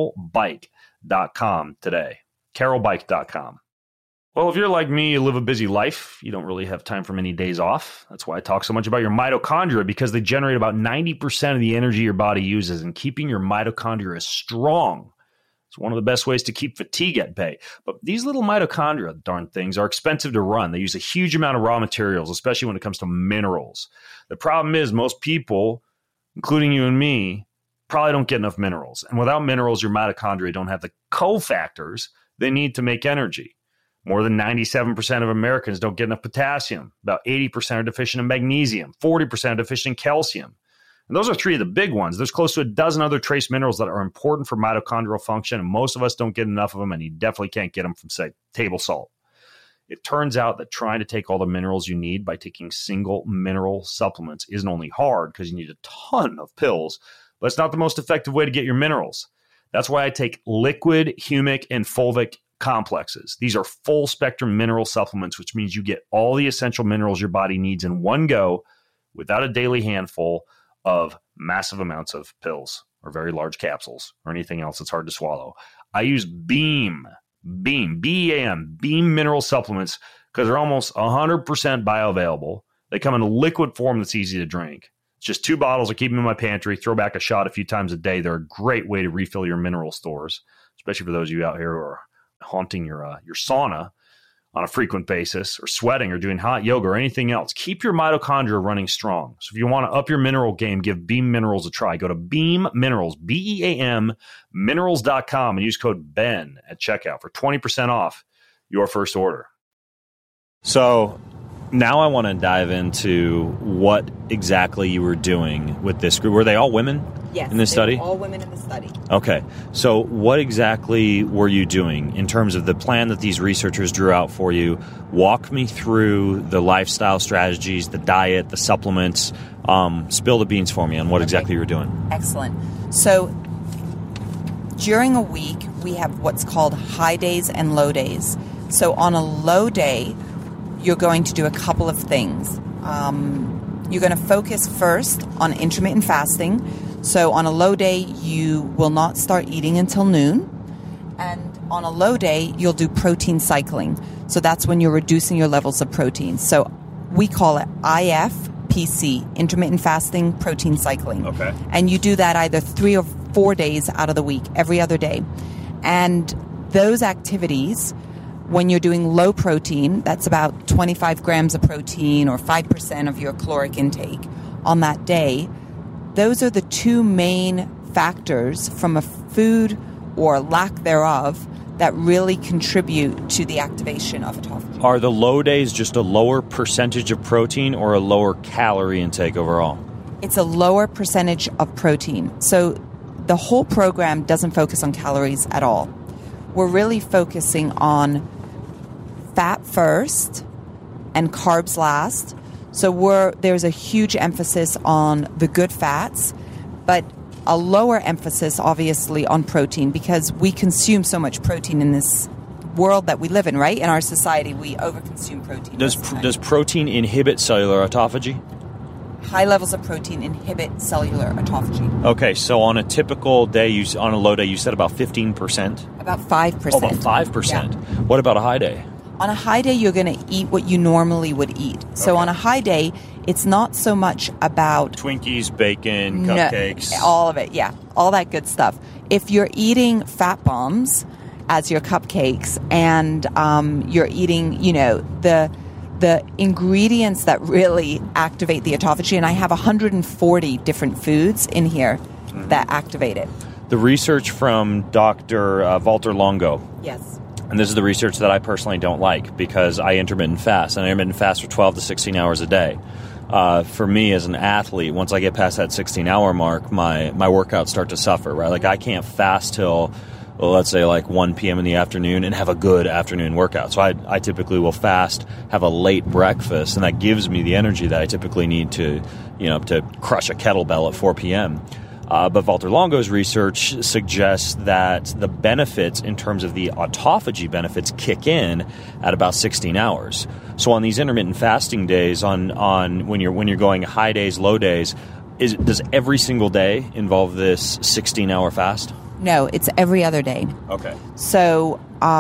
carolbike.com today. carolbike.com. Well, if you're like me, you live a busy life. You don't really have time for many days off. That's why I talk so much about your mitochondria, because they generate about 90% of the energy your body uses, and keeping your mitochondria strong. It's one of the best ways to keep fatigue at bay. But these little mitochondria, darn things, are expensive to run. They use a huge amount of raw materials, especially when it comes to minerals. The problem is most people, including you and me, probably don't get enough minerals. And without minerals, your mitochondria don't have the cofactors they need to make energy. More than 97% of Americans don't get enough potassium. About 80% are deficient in magnesium. 40% are deficient in calcium. And those are 3 of the big ones. There's close to a dozen other trace minerals that are important for mitochondrial function, and most of us don't get enough of them, and you definitely can't get them from, say, table salt. It turns out that trying to take all the minerals you need by taking single mineral supplements isn't only hard because you need a ton of pills, but it's not the most effective way to get your minerals. That's why I take liquid, humic, and fulvic complexes. These are full spectrum mineral supplements, which means you get all the essential minerals your body needs in one go without a daily handful of massive amounts of pills or very large capsules or anything else that's hard to swallow. I use BEAM, B-E-A-M, BEAM mineral supplements because they're almost 100% bioavailable. They come in a liquid form that's easy to drink. It's just 2 bottles. I keep them in my pantry, throw back a shot a few times a day. They're a great way to refill your mineral stores, especially for those of you out here who are haunting your sauna on a frequent basis, or sweating, or doing hot yoga, or anything else. Keep your mitochondria running strong. So if you want to up your mineral game, give Beam Minerals a try. Go to Beam Minerals, B-E-A-M, minerals.com, and use code BEN at checkout for 20% off your first order. So now I want to dive into what exactly you were doing with this group. Were they all women? Yes, in this study? All women in the study. Okay. So what exactly were you doing in terms of the plan that these researchers drew out for you? Walk me through the lifestyle strategies, the diet, the supplements. Spill the beans for me on what exactly you're doing. Excellent. So during a week, we have what's called high days and low days. So on a low day, you're going to do a couple of things. You're going to focus first on intermittent fasting. So on a low day, you will not start eating until noon. And on a low day, you'll do protein cycling. So that's when you're reducing your levels of protein. So we call it IFPC, intermittent fasting protein cycling. Okay. And you do that either 3 or 4 days out of the week, every other day. And those activities, when you're doing low protein, that's about 25 grams of protein or 5% of your caloric intake on that day. Those are the two main factors from a food or lack thereof that really contribute to the activation of autophagy. Are the low days just a lower percentage of protein or a lower calorie intake overall? It's a lower percentage of protein. So the whole program doesn't focus on calories at all. We're really focusing on fat first and carbs last. So there's a huge emphasis on the good fats, but a lower emphasis, obviously, on protein because we consume so much protein in this world that we live in, right? In our society, we overconsume protein. Does protein inhibit cellular autophagy? High levels of protein inhibit cellular autophagy. Okay, so on a typical day, on a low day, you said about 15%? About 5%. Oh, about 5%. Yeah. What about a high day? On a high day, you're going to eat what you normally would eat. So on a high day, it's not so much about Twinkies, bacon, cupcakes. All of it, yeah. All that good stuff. If you're eating fat bombs as your cupcakes and you're eating, the ingredients that really activate the autophagy, and I have 140 different foods in here that activate it. The research from Dr. Walter Longo. Yes. And this is the research that I personally don't like because I intermittent fast. And I intermittent fast for 12 to 16 hours a day. For me as an athlete, once I get past that 16-hour mark, my workouts start to suffer, right? Like I can't fast till, let's say, like 1 p.m. in the afternoon and have a good afternoon workout. So I typically will fast, have a late breakfast, and that gives me the energy that I typically need to crush a kettlebell at 4 p.m. But Walter Longo's research suggests that the benefits in terms of the autophagy benefits kick in at about 16 hours. So on these intermittent fasting days, on when you're going high days, low days, does every single day involve this 16-hour fast? No, it's every other day. Okay. So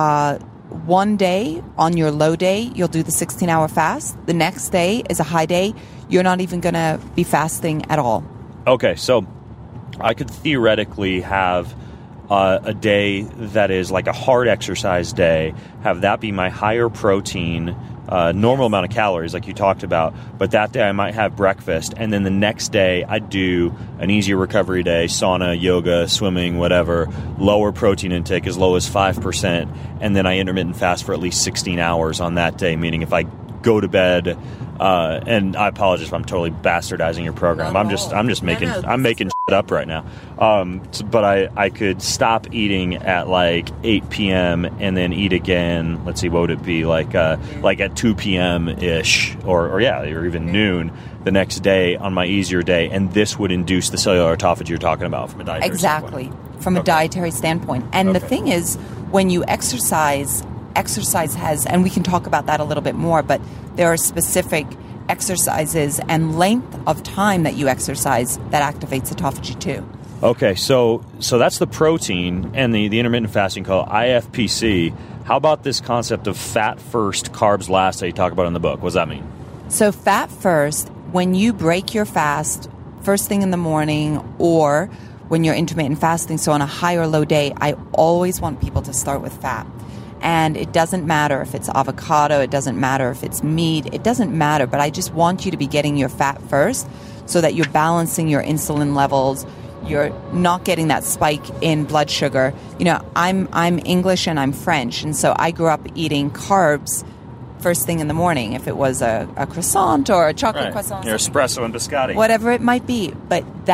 one day on your low day, you'll do the 16-hour fast. The next day is a high day. You're not even going to be fasting at all. Okay, so I could theoretically have a day that is like a hard exercise day, have that be my higher protein, normal amount of calories like you talked about, but that day I might have breakfast, and then the next day I do an easier recovery day, sauna, yoga, swimming, whatever, lower protein intake as low as 5%, and then I intermittent fast for at least 16 hours on that day, meaning if I go to bed, and I apologize if I'm totally bastardizing your program. I'm just making shit up right now. But I could stop eating at like 8 p.m. and then eat again. Let's see, what would it be like at 2 p.m. ish, or even noon the next day on my easier day, and this would induce the cellular autophagy you're talking about from a dietary standpoint. From a dietary standpoint. And the thing is, when you exercise has, and we can talk about that a little bit more, but there are specific exercises and length of time that you exercise that activates autophagy too. Okay, so that's the protein and the intermittent fasting called IFPC. How about this concept of fat first, carbs last that you talk about in the book? What does that mean? So fat first, when you break your fast first thing in the morning or when you're intermittent fasting, so on a high or low day, I always want people to start with fat. And it doesn't matter if it's avocado, it doesn't matter if it's meat, it doesn't matter, but I just want you to be getting your fat first so that you're balancing your insulin levels, you're not getting that spike in blood sugar. I'm English and I'm French, and so I grew up eating carbs first thing in the morning, if it was a croissant or a chocolate croissant. Your espresso and biscotti. Whatever it might be, but that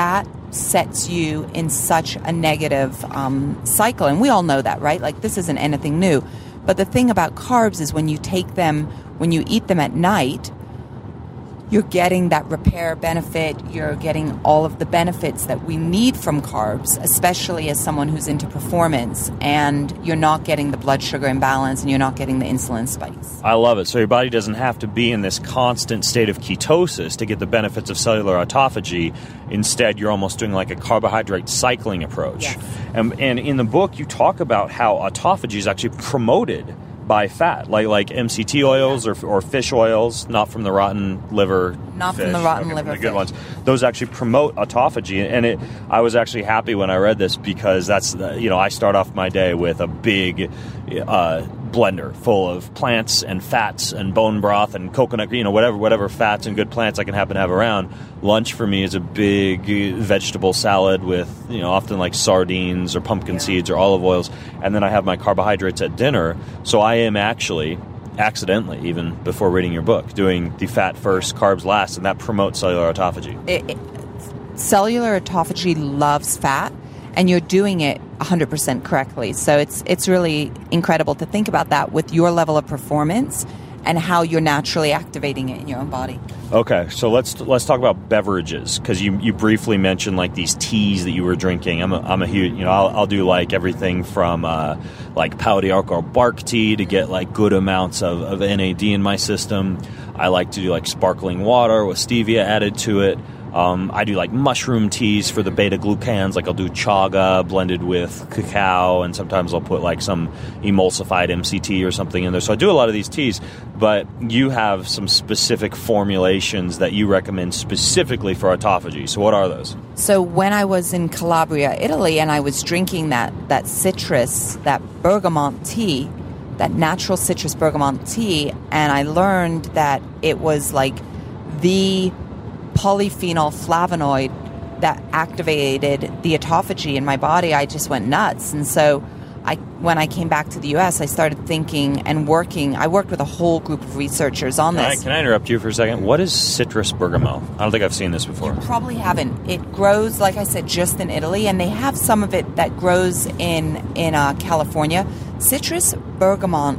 sets you in such a negative cycle. And we all know that, right? Like, this isn't anything new. But the thing about carbs is when you eat them at night, you're getting that repair benefit. You're getting all of the benefits that we need from carbs, especially as someone who's into performance. And you're not getting the blood sugar imbalance, and you're not getting the insulin spikes. I love it. So your body doesn't have to be in this constant state of ketosis to get the benefits of cellular autophagy. Instead, you're almost doing like a carbohydrate cycling approach. Yes. And in the book, you talk about how autophagy is actually promoted by fat, like MCT oils or fish oils, not from the rotten liver. Not fish. from the rotten Okay, liver the good fish. ones. Those actually promote autophagy, and I was actually happy when I read this because that's I start off my day with a big blender full of plants and fats and bone broth and coconut, whatever fats and good plants I can happen to have around. Lunch for me is a big vegetable salad with, often like sardines or pumpkin seeds or olive oils. And then I have my carbohydrates at dinner. So I am actually, accidentally, even before reading your book, doing the fat first, carbs last, and that promotes cellular autophagy. Cellular autophagy loves fat, and you're doing it 100% correctly. So it's really incredible to think about that with your level of performance and how you're naturally activating it in your own body. Okay, so let's talk about beverages, because you briefly mentioned like these teas that you were drinking. I'm a huge, I'll do like everything from like Pau d'Arco bark tea to get like good amounts of NAD in my system. I like to do like sparkling water with stevia added to it. I do like mushroom teas for the beta glucans. Like I'll do chaga blended with cacao, and sometimes I'll put like some emulsified MCT or something in there. So I do a lot of these teas, but you have some specific formulations that you recommend specifically for autophagy. So what are those? So when I was in Calabria, Italy, and I was drinking that citrus, that bergamot tea, that natural citrus bergamot tea, and I learned that it was like the polyphenol flavonoid that activated the autophagy in my body, I just went nuts. And so when I came back to the U.S., I started thinking and working. I worked with a whole group of researchers on this. Can I interrupt you for a second? What is citrus bergamot? I don't think I've seen this before. You probably haven't. It grows, like I said, just in Italy, and they have some of it that grows in California. Citrus bergamot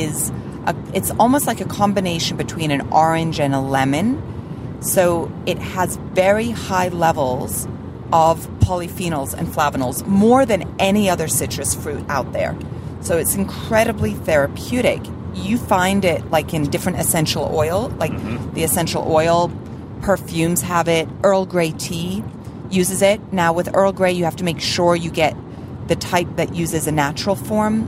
it's almost like a combination between an orange and a lemon. So it has very high levels of polyphenols and flavonols, more than any other citrus fruit out there. So it's incredibly therapeutic. You find it like in different essential oil, like the essential oil perfumes have it. Earl Grey tea uses it. Now with Earl Grey, you have to make sure you get the type that uses a natural form.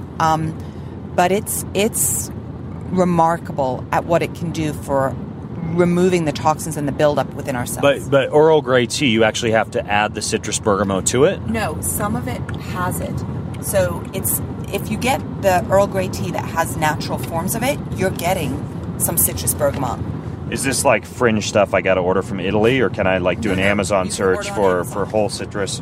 But it's remarkable at what it can do for removing the toxins and the buildup within our cells. But Earl Grey tea, you actually have to add the citrus bergamot to it? No, some of it has it. So if you get the Earl Grey tea that has natural forms of it, you're getting some citrus bergamot. Is this like fringe stuff I got to order from Italy, or can I like do an Amazon search for whole citrus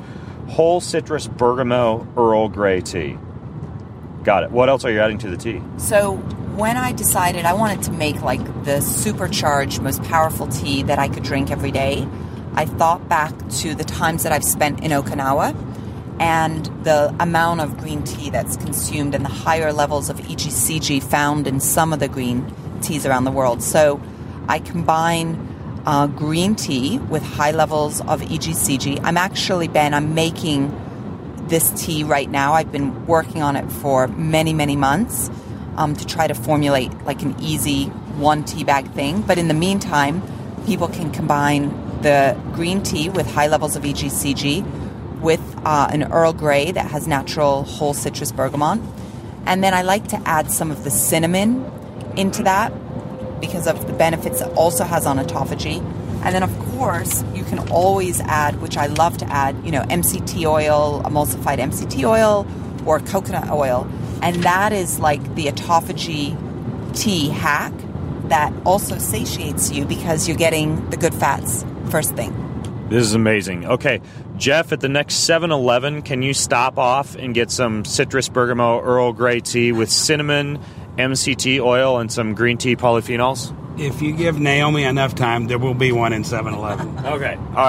bergamot Earl Grey tea? Got it. What else are you adding to the tea? So when I decided I wanted to make like the supercharged, most powerful tea that I could drink every day, I thought back to the times that I've spent in Okinawa and the amount of green tea that's consumed and the higher levels of EGCG found in some of the green teas around the world. So I combine green tea with high levels of EGCG. I'm making this tea right now. I've been working on it for many, many months to try to formulate like an easy one tea bag thing. But in the meantime, people can combine the green tea with high levels of EGCG with an Earl Grey that has natural whole citrus bergamot. And then I like to add some of the cinnamon into that because of the benefits it also has on autophagy. And then, of course, you can always add, which I love to add, MCT oil, emulsified MCT oil, or coconut oil. And that is like the autophagy tea hack that also satiates you because you're getting the good fats first thing. This is amazing. Okay, Jeff, at the next 7-Eleven, can you stop off and get some citrus bergamot Earl Grey tea with cinnamon, MCT oil, and some green tea polyphenols? If you give Naomi enough time, there will be one in 7-Eleven. Okay. All right.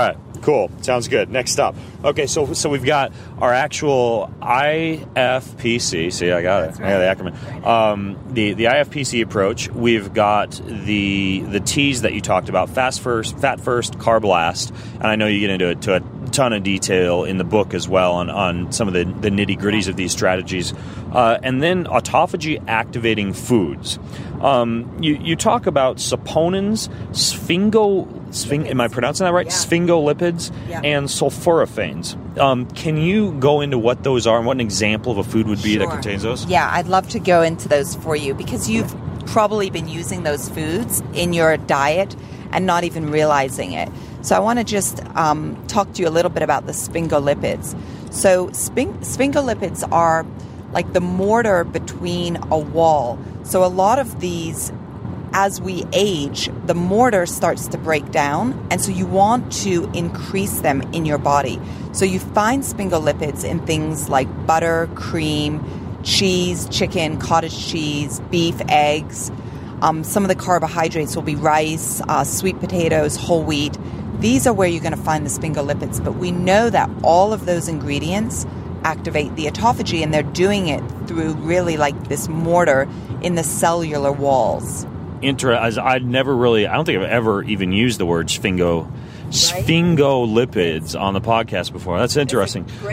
Cool. Sounds good. Next up. Okay, so we've got our actual IFPC. See, I got it. Right. I got the acronym. The IFPC approach. We've got the T's that you talked about: fat first, carb last. And I know you get into a ton of detail in the book as well on some of the nitty gritties of these strategies. And then autophagy activating foods. You talk about saponins, am I pronouncing that right? Yeah. Sphingolipids, and sulforaphanes. Can you go into what those are and what an example of a food would be that contains those? Yeah, I'd love to go into those for you because you've probably been using those foods in your diet and not even realizing it. So I want to just talk to you a little bit about the sphingolipids. So sphingolipids are like the mortar between a wall. So a lot of these, as we age, the mortar starts to break down, and so you want to increase them in your body. So you find sphingolipids in things like butter, cream, cheese, chicken, cottage cheese, beef, eggs. Some of the carbohydrates will be rice, sweet potatoes, whole wheat. These are where you're going to find the sphingolipids, but we know that all of those ingredients activate the autophagy, and they're doing it through really like this mortar in the cellular walls. I don't think I've ever even used the word sphingolipids on the podcast before. That's interesting. So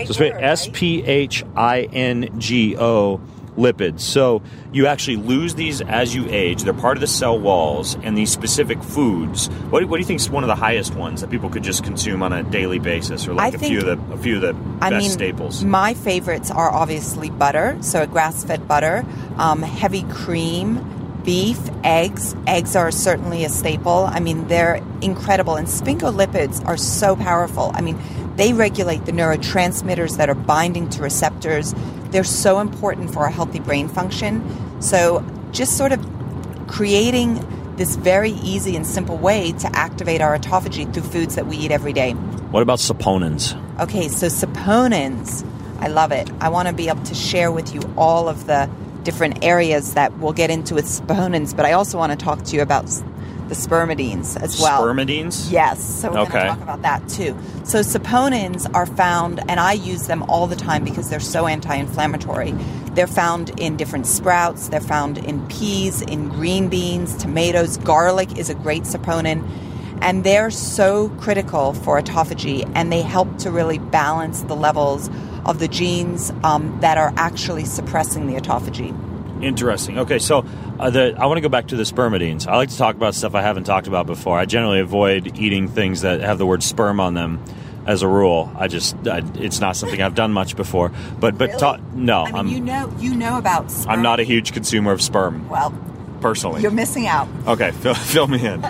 SPHINGO lipids. So you actually lose these as you age. They're part of the cell walls, and these specific foods. What do you think is one of the highest ones that people could just consume on a daily basis, or like a few of the best staples? My favorites are obviously butter, so a grass-fed butter, heavy cream, beef, eggs. Eggs are certainly a staple. I mean, they're incredible, and sphingolipids are so powerful. I mean, they regulate the neurotransmitters that are binding to receptors. They're so important for a healthy brain function. So just sort of creating this very easy and simple way to activate our autophagy through foods that we eat every day. What about saponins? Okay, so saponins, I love it. I want to be able to share with you all of the different areas that we'll get into with saponins, but I also want to talk to you about the spermidines as well. Spermidines? Yes, so we're going to talk about that too. So saponins are found, and I use them all the time because they're so anti-inflammatory. They're found in different sprouts. They're found in peas, in green beans, tomatoes. Garlic is a great saponin. And they're so critical for autophagy, and they help to really balance the levels of the genes that are actually suppressing the autophagy. Interesting. Okay, so I want to go back to the spermidines. I like to talk about stuff I haven't talked about before. I generally avoid eating things that have the word sperm on them as a rule. It's not something I've done much before. But really? No. I mean, you know about sperm. I'm not a huge consumer of sperm. Well, personally, you're missing out. Okay, fill me in.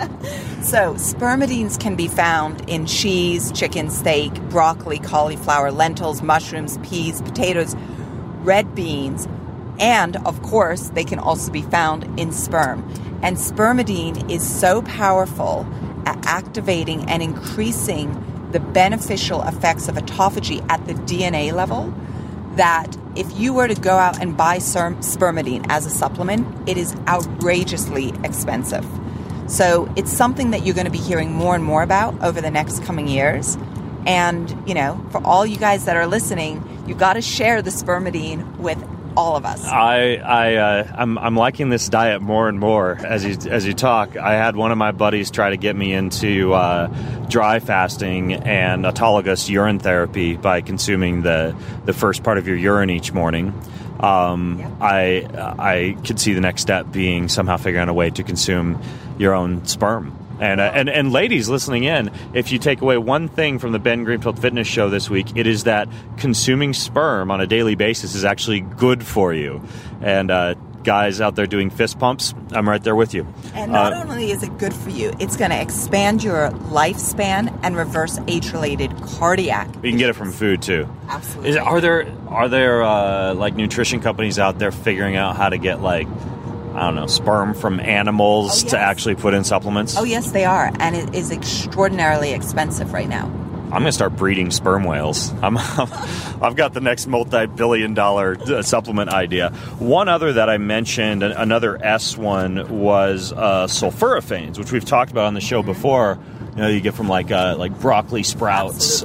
So spermidines can be found in cheese, chicken, steak, broccoli, cauliflower, lentils, mushrooms, peas, potatoes, red beans, and of course they can also be found in sperm. And spermidine is so powerful at activating and increasing the beneficial effects of autophagy at the DNA level that if you were to go out and buy spermidine as a supplement, it is outrageously expensive. So it's something that you're going to be hearing more and more about over the next coming years. And, for all you guys that are listening, you've got to share the spermidine with all of us. I'm liking this diet more and more as you talk. I had one of my buddies try to get me into dry fasting and autologous urine therapy by consuming the first part of your urine each morning. I could see the next step being somehow figuring out a way to consume your own sperm. And ladies listening in, if you take away one thing from the Ben Greenfield Fitness Show this week, it is that consuming sperm on a daily basis is actually good for you. And guys out there doing fist pumps, I'm right there with you. And not only is it good for you, it's going to expand your lifespan and reverse age-related cardiac issues. You can get it from food too. Absolutely. Are there like nutrition companies out there figuring out how to get sperm from animals to actually put in supplements? Oh, yes, they are. And it is extraordinarily expensive right now. I'm going to start breeding sperm whales. I've got the next multi-billion-dollar supplement idea. One other that I mentioned, another S one, was sulforaphanes, which we've talked about on the show before. you get from like broccoli sprouts.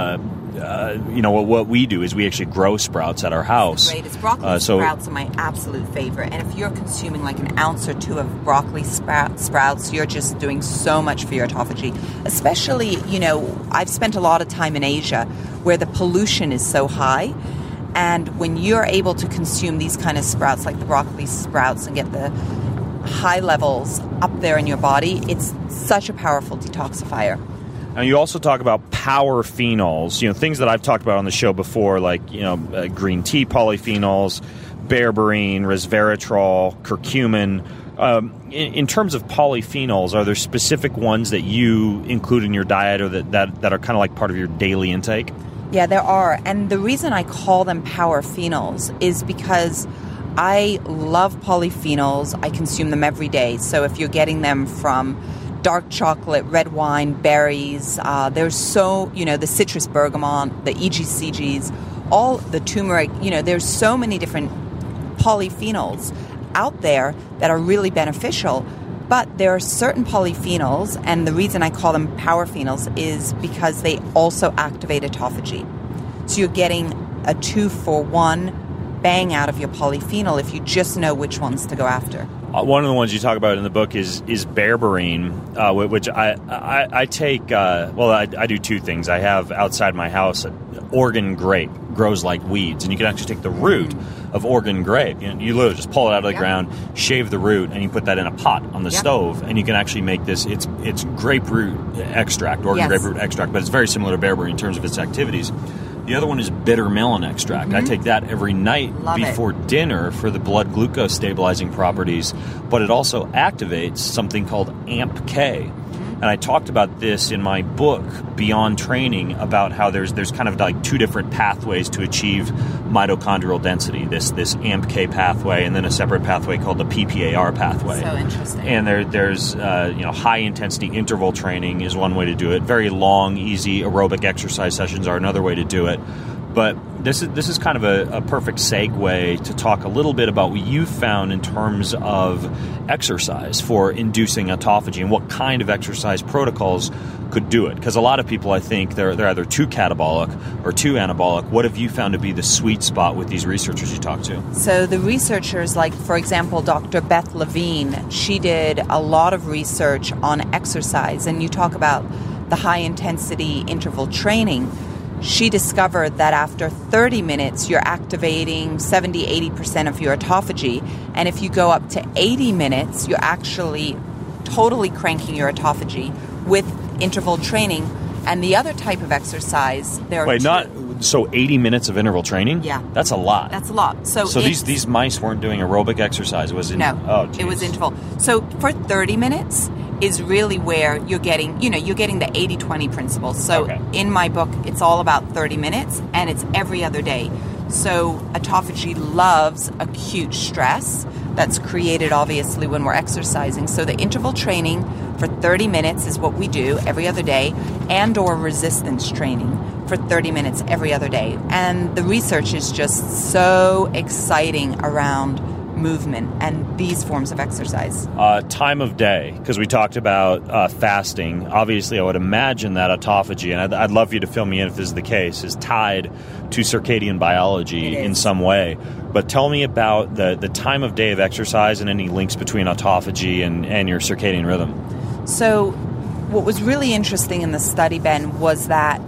What we do is we actually grow sprouts at our house. Greatest broccoli sprouts are my absolute favorite. And if you're consuming like an ounce or two of broccoli sprouts, you're just doing so much for your autophagy. Especially, I've spent a lot of time in Asia where the pollution is so high. And when you're able to consume these kind of sprouts, like the broccoli sprouts, and get the high levels up there in your body, it's such a powerful detoxifier. Now, you also talk about power phenols, things that I've talked about on the show before, like, green tea polyphenols, berberine, resveratrol, curcumin. In terms of polyphenols, are there specific ones that you include in your diet or that are kind of like part of your daily intake? Yeah, there are. And the reason I call them power phenols is because I love polyphenols. I consume them every day. So if you're getting them from dark chocolate, red wine, berries, there's the citrus bergamot, the EGCGs, all the turmeric, there's so many different polyphenols out there that are really beneficial. But there are certain polyphenols, and the reason I call them power phenols is because they also activate autophagy. So you're getting a 2-for-1 bang out of your polyphenol if you just know which ones to go after. One of the ones you talk about in the book is berberine, which I take. I do two things. I have outside my house an Oregon grape, grows like weeds, and you can actually take the root of Oregon grape. You literally just pull it out of the ground, shave the root, and you put that in a pot on the stove, and you can actually make this. It's grapefruit extract, Oregon grapefruit extract, but it's very similar to berberine in terms of its activities. The other one is bitter melon extract. I take that every night before dinner for the blood glucose stabilizing properties, but it also activates something called AMP-K. And I talked about this in my book, Beyond Training, about how there's kind of like two different pathways to achieve mitochondrial density, this AMP-K pathway and then a separate pathway called the PPAR pathway. So interesting. And there's high-intensity interval training is one way to do it. Very long, easy aerobic exercise sessions are another way to do it. But this is kind of a perfect segue to talk a little bit about what you found in terms of exercise for inducing autophagy and what kind of exercise protocols could do it. Because a lot of people, I think, they're either too catabolic or too anabolic. What have you found to be the sweet spot with these researchers you talk to? So the researchers, like, for example, Dr. Beth Levine, she did a lot of research on exercise. And you talk about the high-intensity interval training. She discovered that after 30 minutes, you're activating 70-80% of your autophagy. And if you go up to 80 minutes, you're actually totally cranking your autophagy with interval training. And the other type of exercise, there are so 80 minutes of interval training? Yeah. That's a lot. That's a lot. So these mice weren't doing aerobic exercise. It was interval. So for 30 minutes is really where you're getting the 80-20 principle. So in my book, it's all about 30 minutes, and it's every other day. So autophagy loves acute stress that's created, obviously, when we're exercising. So the interval training for 30 minutes is what we do every other day, and or resistance training for 30 minutes every other day. And the research is just so exciting around movement and these forms of exercise. Time of day, because we talked about fasting. Obviously, I would imagine that autophagy, and I'd love for you to fill me in if this is the case, is tied to circadian biology in some way. But tell me about the time of day of exercise and any links between autophagy and your circadian rhythm. So what was really interesting in the study, Ben, was that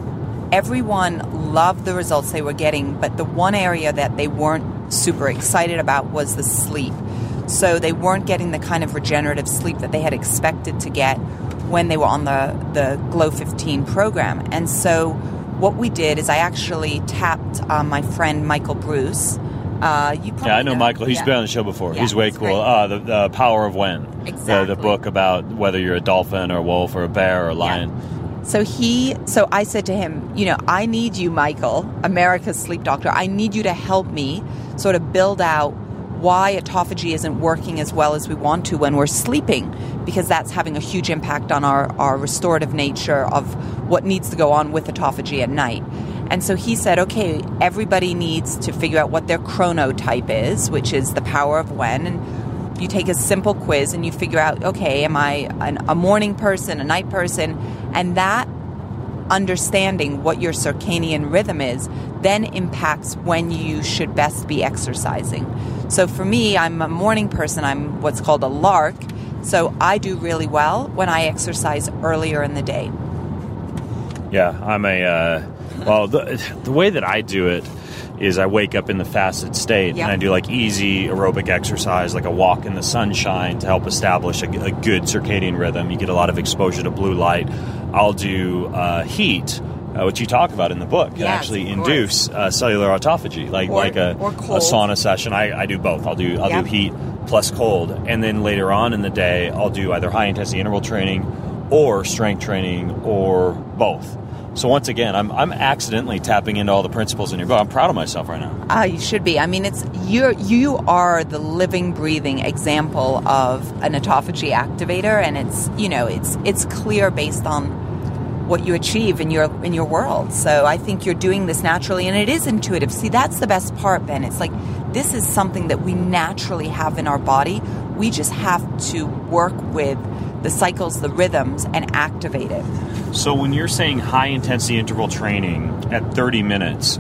everyone loved the results they were getting, but the one area that they weren't super excited about was the sleep. So they weren't getting the kind of regenerative sleep that they had expected to get when they were on the Glow 15 program. And so what we did is I actually tapped my friend Michael Bruce. I know Michael. He's been on the show before. Yeah, he's way cool. The Power of When. Exactly. The book about whether you're a dolphin or a wolf or a bear or a lion. So I said to him, I need you, Michael, America's sleep doctor. I need you to help me sort of build out why autophagy isn't working as well as we want to when we're sleeping, because that's having a huge impact on our restorative nature of what needs to go on with autophagy at night. And so he said, okay, everybody needs to figure out what their chronotype is, which is the power of when. And You take a simple quiz and you figure out, okay, am I a morning person, a night person? And that understanding what your circadian rhythm is then impacts when you should best be exercising. So for me, I'm a morning person. I'm what's called a lark. So I do really well when I exercise earlier in the day. Yeah, I'm the way that I do it is I wake up in the fasted state and I do like easy aerobic exercise, like a walk in the sunshine to help establish a good circadian rhythm. You get a lot of exposure to blue light. I'll do heat, which you talk about in the book, can actually induce cellular autophagy, like a sauna session. I do both. I'll do heat plus cold, and then later on in the day, I'll do either high intensity interval training or strength training or both. So once again, I'm accidentally tapping into all the principles in your book. I'm proud of myself right now. You should be. I mean, you are the living, breathing example of an autophagy activator, and it's clear based on what you achieve in your world. So I think you're doing this naturally, and it is intuitive. See, that's the best part, Ben. It's like this is something that we naturally have in our body. We just have to work with the cycles, the rhythms, and activate it. So when you're saying high-intensity interval training at 30 minutes,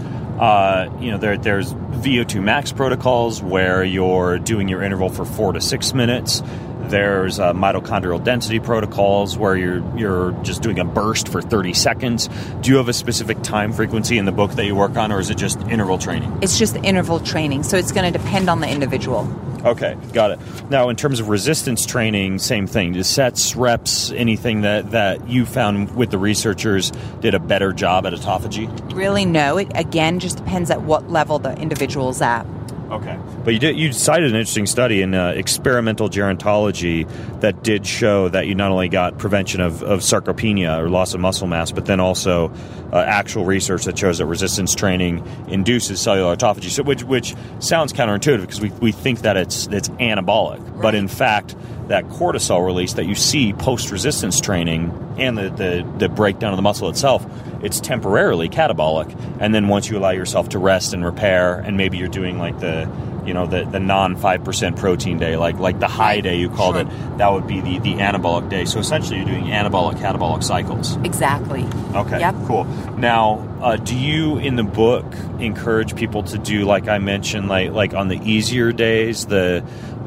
there's VO2 max protocols where you're doing your interval for 4 to 6 minutes. There's mitochondrial density protocols where you're just doing a burst for 30 seconds. Do you have a specific time frequency in the book that you work on, or is it just interval training? It's just interval training, so it's going to depend on the individual. Okay, got it. Now, in terms of resistance training, same thing. The sets, reps, anything that you found with the researchers did a better job at autophagy? Really, no. It, again, just depends at what level the individual's at. Okay. But you cited an interesting study in experimental gerontology that did show that you not only got prevention of sarcopenia or loss of muscle mass, but then also actual research that shows that resistance training induces cellular autophagy, so which sounds counterintuitive because we think that it's anabolic. Right. But in fact, that cortisol release that you see post-resistance training and the breakdown of the muscle itself, it's temporarily catabolic, and then once you allow yourself to rest and repair, and maybe you're doing like the non 5% protein day, like the high day you called it, that would be the anabolic day. So essentially, you're doing anabolic catabolic cycles. Exactly. Okay. Yep. Cool. Now, do you in the book encourage people to do, like I mentioned, like on the easier days, the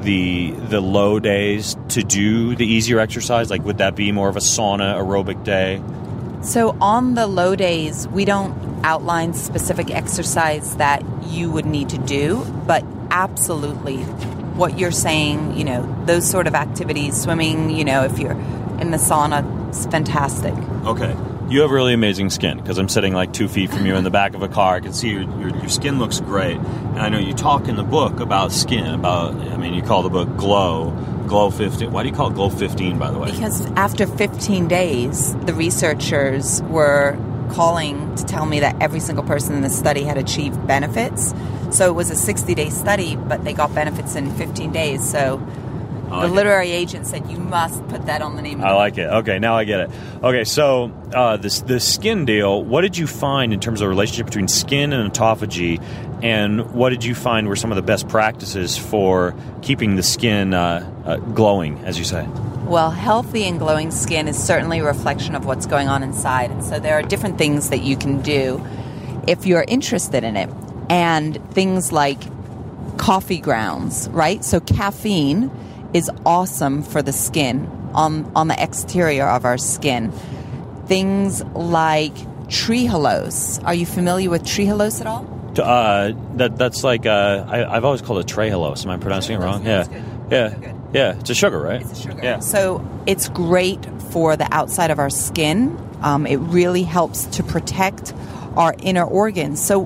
low days, to do the easier exercise? Like, would that be more of a sauna aerobic day? So on the low days, we don't outline specific exercise that you would need to do, but absolutely what you're saying, those sort of activities, swimming, if you're in the sauna, it's fantastic. Okay. You have really amazing skin because I'm sitting like 2 feet from you in the back of a car. I can see your skin looks great. And I know you talk in the book about skin, you call the book Glow 15. Why do you call it Glow 15, by the way? Because after 15 days, the researchers were calling to tell me that every single person in the study had achieved benefits. So it was a 60-day study, but they got benefits in 15 days. So the literary agent said, you must put that on the name of the book. I like it. Okay, now I get it. Okay, so the skin deal, what did you find in terms of the relationship between skin and autophagy, and what did you find were some of the best practices for keeping the skin glowing, as you say? Well, healthy and glowing skin is certainly a reflection of what's going on inside. And so there are different things that you can do if you're interested in it. And things like coffee grounds, right? So caffeine is awesome for the skin on the exterior of our skin. Things like trehalose. Are you familiar with trehalose at all? That's like I've always called it trehalose. Am I pronouncing it wrong? Yeah. Yeah, it's a sugar, right? It's a sugar. Yeah. So it's great for the outside of our skin. It really helps to protect our inner organs. So,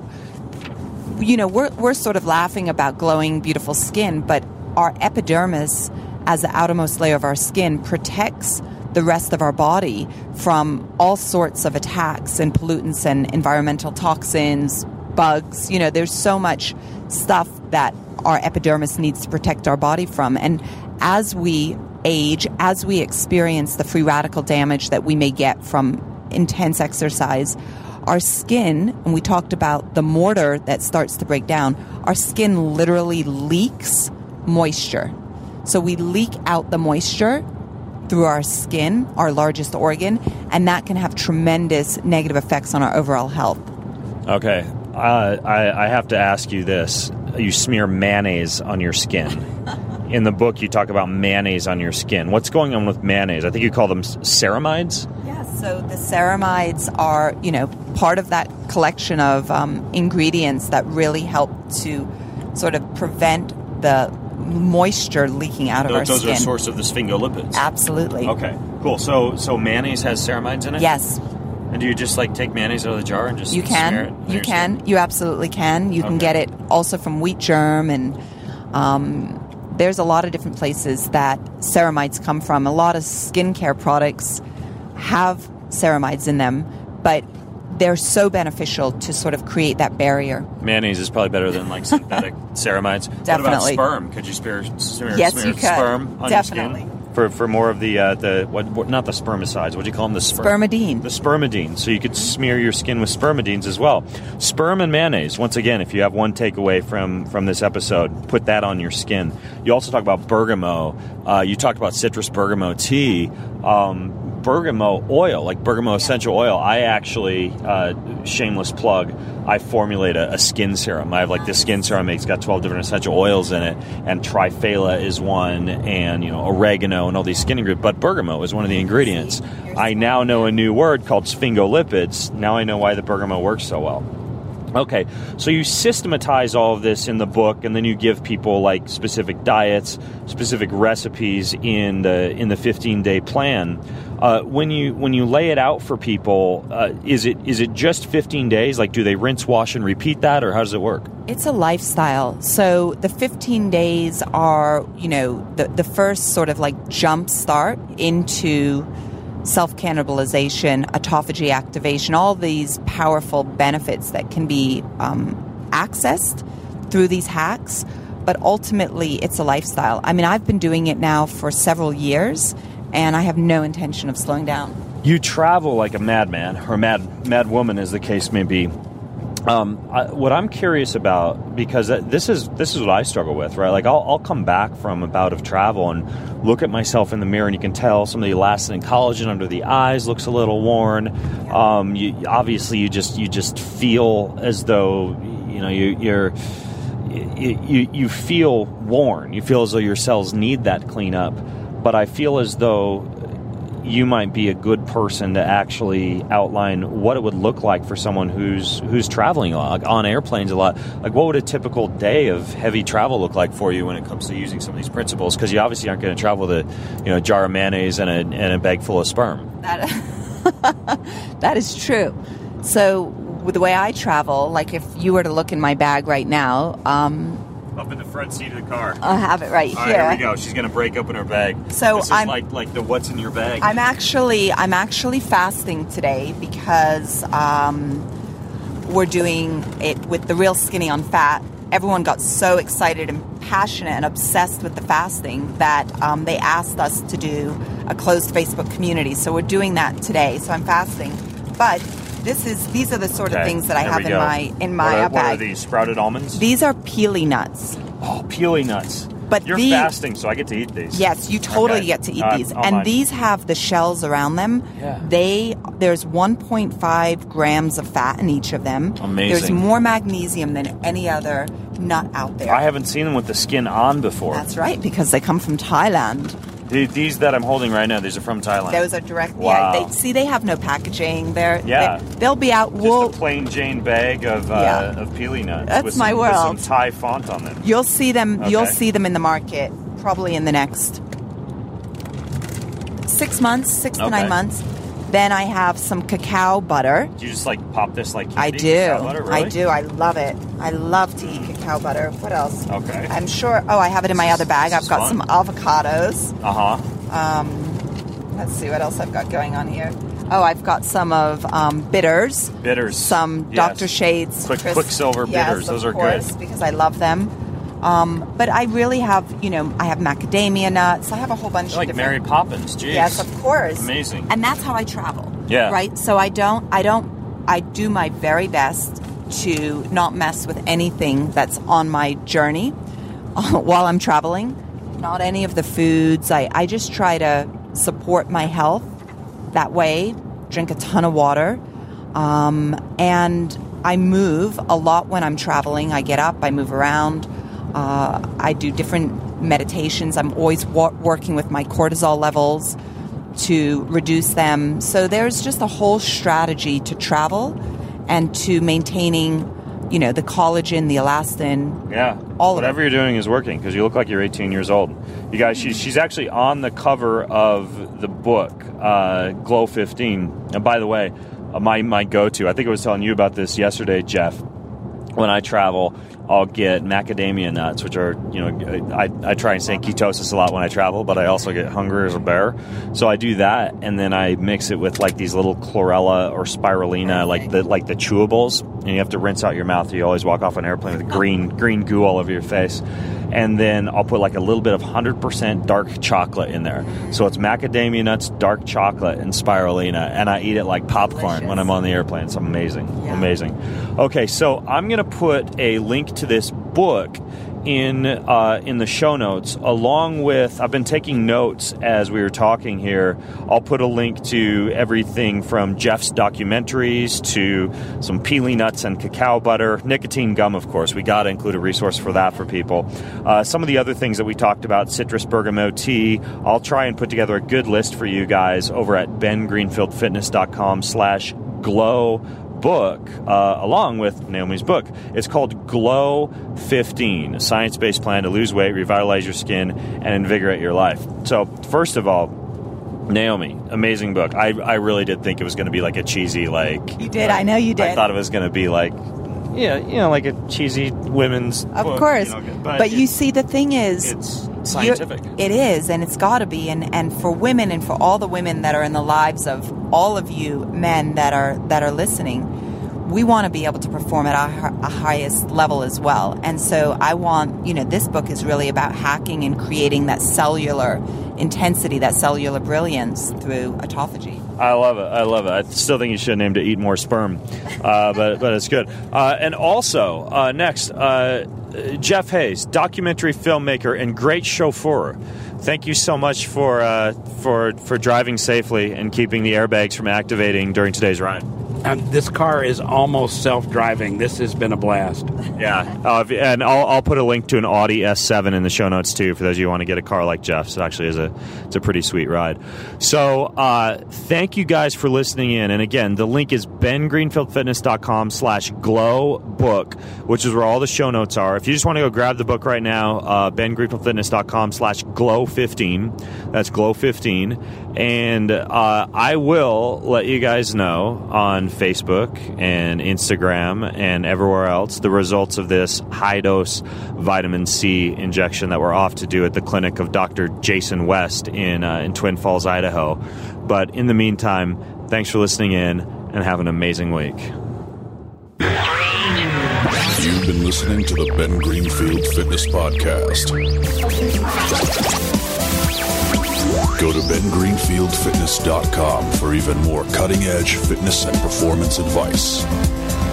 we're sort of laughing about glowing, beautiful skin, but our epidermis, as the outermost layer of our skin, protects the rest of our body from all sorts of attacks and pollutants and environmental toxins, bugs. There's so much stuff that our epidermis needs to protect our body from. And as we age, as we experience the free radical damage that we may get from intense exercise, our skin, and we talked about the mortar that starts to break down, our skin literally leaks moisture. So we leak out the moisture through our skin, our largest organ, and that can have tremendous negative effects on our overall health. Okay. I have to ask you this. You smear mayonnaise on your skin. In the book, you talk about mayonnaise on your skin. What's going on with mayonnaise? I think you call them ceramides? Yes, so the ceramides are, part of that collection of ingredients that really help to sort of prevent the moisture leaking out of our skin. Those are a source of the sphingolipids? Absolutely. Okay, cool. So mayonnaise has ceramides in it? Yes. And do you just take mayonnaise out of the jar and just smear it? You can. You absolutely can. You can get it also from wheat germ, and there's a lot of different places that ceramides come from. A lot of skincare products have ceramides in them, but they're so beneficial to sort of create that barrier. Mayonnaise is probably better than synthetic ceramides. Definitely. What about sperm? Could you smear yes, you could. Sperm on Definitely. your skin? For more of the what not the spermicides, what do you call them? Spermidine. The spermidine. So you could smear your skin with spermidines as well. Sperm and mayonnaise. Once again, if you have one takeaway from this episode, put that on your skin. You also talk about bergamot. You talked about citrus bergamot tea. Bergamot oil, like bergamot essential oil. I actually, shameless plug, I formulate a skin serum. I have this skin serum. It's got 12 different essential oils in it, and triphala is one, and oregano and all these skin ingredients. But bergamot is one of the ingredients. I now know a new word called sphingolipids. Now I know why the bergamot works so well. Okay, so you systematize all of this in the book, and then you give people specific diets, specific recipes in the 15-day plan. When you lay it out for people, is it just 15 days? Do they rinse, wash, and repeat that, or how does it work? It's a lifestyle. So the 15 days are, the first sort of jump start into self-cannibalization, autophagy activation, all these powerful benefits that can be accessed through these hacks. But ultimately, it's a lifestyle. I mean, I've been doing it now for several years, and I have no intention of slowing down. You travel like a madman, or mad woman, as the case may be. What I'm curious about, because this is what I struggle with, right? I'll come back from a bout of travel and look at myself in the mirror, and you can tell some of the elastin and collagen under the eyes looks a little worn. You just feel as though you feel worn. You feel as though your cells need that cleanup. But I feel as though you might be a good person to actually outline what it would look like for someone who's traveling a lot, on airplanes a lot. What would a typical day of heavy travel look like for you when it comes to using some of these principles? Because you obviously aren't going to travel with a jar of mayonnaise and a bag full of sperm. That is true. So with the way I travel, if you were to look in my bag right now, up in the front seat of the car. I have it right All here. Right, here we go. She's going to break open her bag. So this is like the what's in your bag. I'm actually fasting today because we're doing it with the Real Skinny on Fat. Everyone got so excited and passionate and obsessed with the fasting that they asked us to do a closed Facebook community. So we're doing that today. So I'm fasting, but these are the sort of things that I have in my bag. What are these? Sprouted almonds? These are peely nuts. Oh, peely nuts. But you're fasting, so I get to eat these. Yes, you totally get to eat these. And these have the shells around them. Yeah. There's 1.5 grams of fat in each of them. Amazing. There's more magnesium than any other nut out there. I haven't seen them with the skin on before. That's right, because they come from Thailand. These that I'm holding right now, these are from Thailand. Those are direct. Wow. Yeah, they have no packaging. They'll be out. Just a plain Jane bag of peely nuts. That's my world. With some Thai font on them. You'll see them. Okay. You'll see them in the market probably in the next 6 months, 6 to 9 months. Then I have some cacao butter. Do you just pop this candy? I do. Cacao butter, really? I do. I love it. I love to eat cacao butter. What else? Okay. I'm sure. Oh, I have it in my other bag. I've got some avocados. Let's see what else I've got going on here. Oh, I've got some of bitters. Bitters. Some Dr. Shades. Quicksilver bitters. Those are good. Because I love them. But I really have, I have macadamia nuts. I have a whole bunch of different... Mary Poppins, geez. Yes, of course. Amazing. And that's how I travel. Yeah. Right? So I do my very best to not mess with anything that's on my journey while I'm traveling. not any of the foods. I just try to support my health that way, drink a ton of water, and I move a lot when I'm traveling. I get up, I move around, I do different meditations. I'm always working with my cortisol levels to reduce them. So there's just a whole strategy to travel and to maintaining, the collagen, the elastin. Yeah. All Whatever of it. you're doing is working because you look like you're 18 years old. You guys, she's actually on the cover of the book, Glow 15. And by the way, my go-to, I think I was telling you about this yesterday, Jeff. When I travel, I'll get macadamia nuts, which are, I try and stay in ketosis a lot when I travel, but I also get hungry as a bear. So I do that, and then I mix it with like these little chlorella or spirulina, like the chewables, and you have to rinse out your mouth. You always walk off an airplane with green goo all over your face. And then I'll put like a little bit of 100% dark chocolate in there. So it's macadamia nuts, dark chocolate, and spirulina, and I eat it like popcorn when I'm on the airplane. It's amazing. Yeah. Amazing. Okay, so I'm going to put a link to this book in the show notes, along with, I've been taking notes as we were talking here. I'll put a link to everything from Jeff's documentaries to some peely nuts and cacao butter, nicotine gum, of course. We got to include a resource for that for people. Some of the other things that we talked about, citrus bergamot tea. I'll try and put together a good list for you guys over at bengreenfieldfitness.com/glow book, along with Naomi's book. It's called Glow 15, a science-based plan to lose weight, revitalize your skin, and invigorate your life. So, first of all, Naomi, amazing book. I really did think it was going to be like a cheesy, like... You did, I know you did. I thought it was going to be like, like a cheesy women's Of book, course. But you see, the thing is... It's scientific. It is, and it's got to be. And for women and for all the women that are in the lives of all of you men that are listening, we want to be able to perform at our highest level as well. And so I want, this book is really about hacking and creating that cellular intensity, that cellular brilliance through autophagy. I love it. I still think you should have named it Eat More Sperm, but it's good. And also, next, Jeff Hayes, documentary filmmaker and great chauffeur. Thank you so much for driving safely and keeping the airbags from activating during today's ride. This car is almost self-driving. This has been a blast. Yeah, and I'll put a link to an Audi S7 in the show notes too for those of you who want to get a car like Jeff's. It actually is it's a pretty sweet ride. So thank you guys for listening in. And again, the link is bengreenfieldfitness.com/glow book, which is where all the show notes are. If you just want to go grab the book right now, bengreenfieldfitness.com/glow 15. That's glow 15. And I will let you guys know on Facebook and Instagram and everywhere else the results of this high-dose vitamin C injection that we're off to do at the clinic of Dr. Jason West in Twin Falls, Idaho. But in the meantime, thanks for listening in and have an amazing week. You've been listening to the Ben Greenfield Fitness Podcast. Go to bengreenfieldfitness.com for even more cutting-edge fitness and performance advice.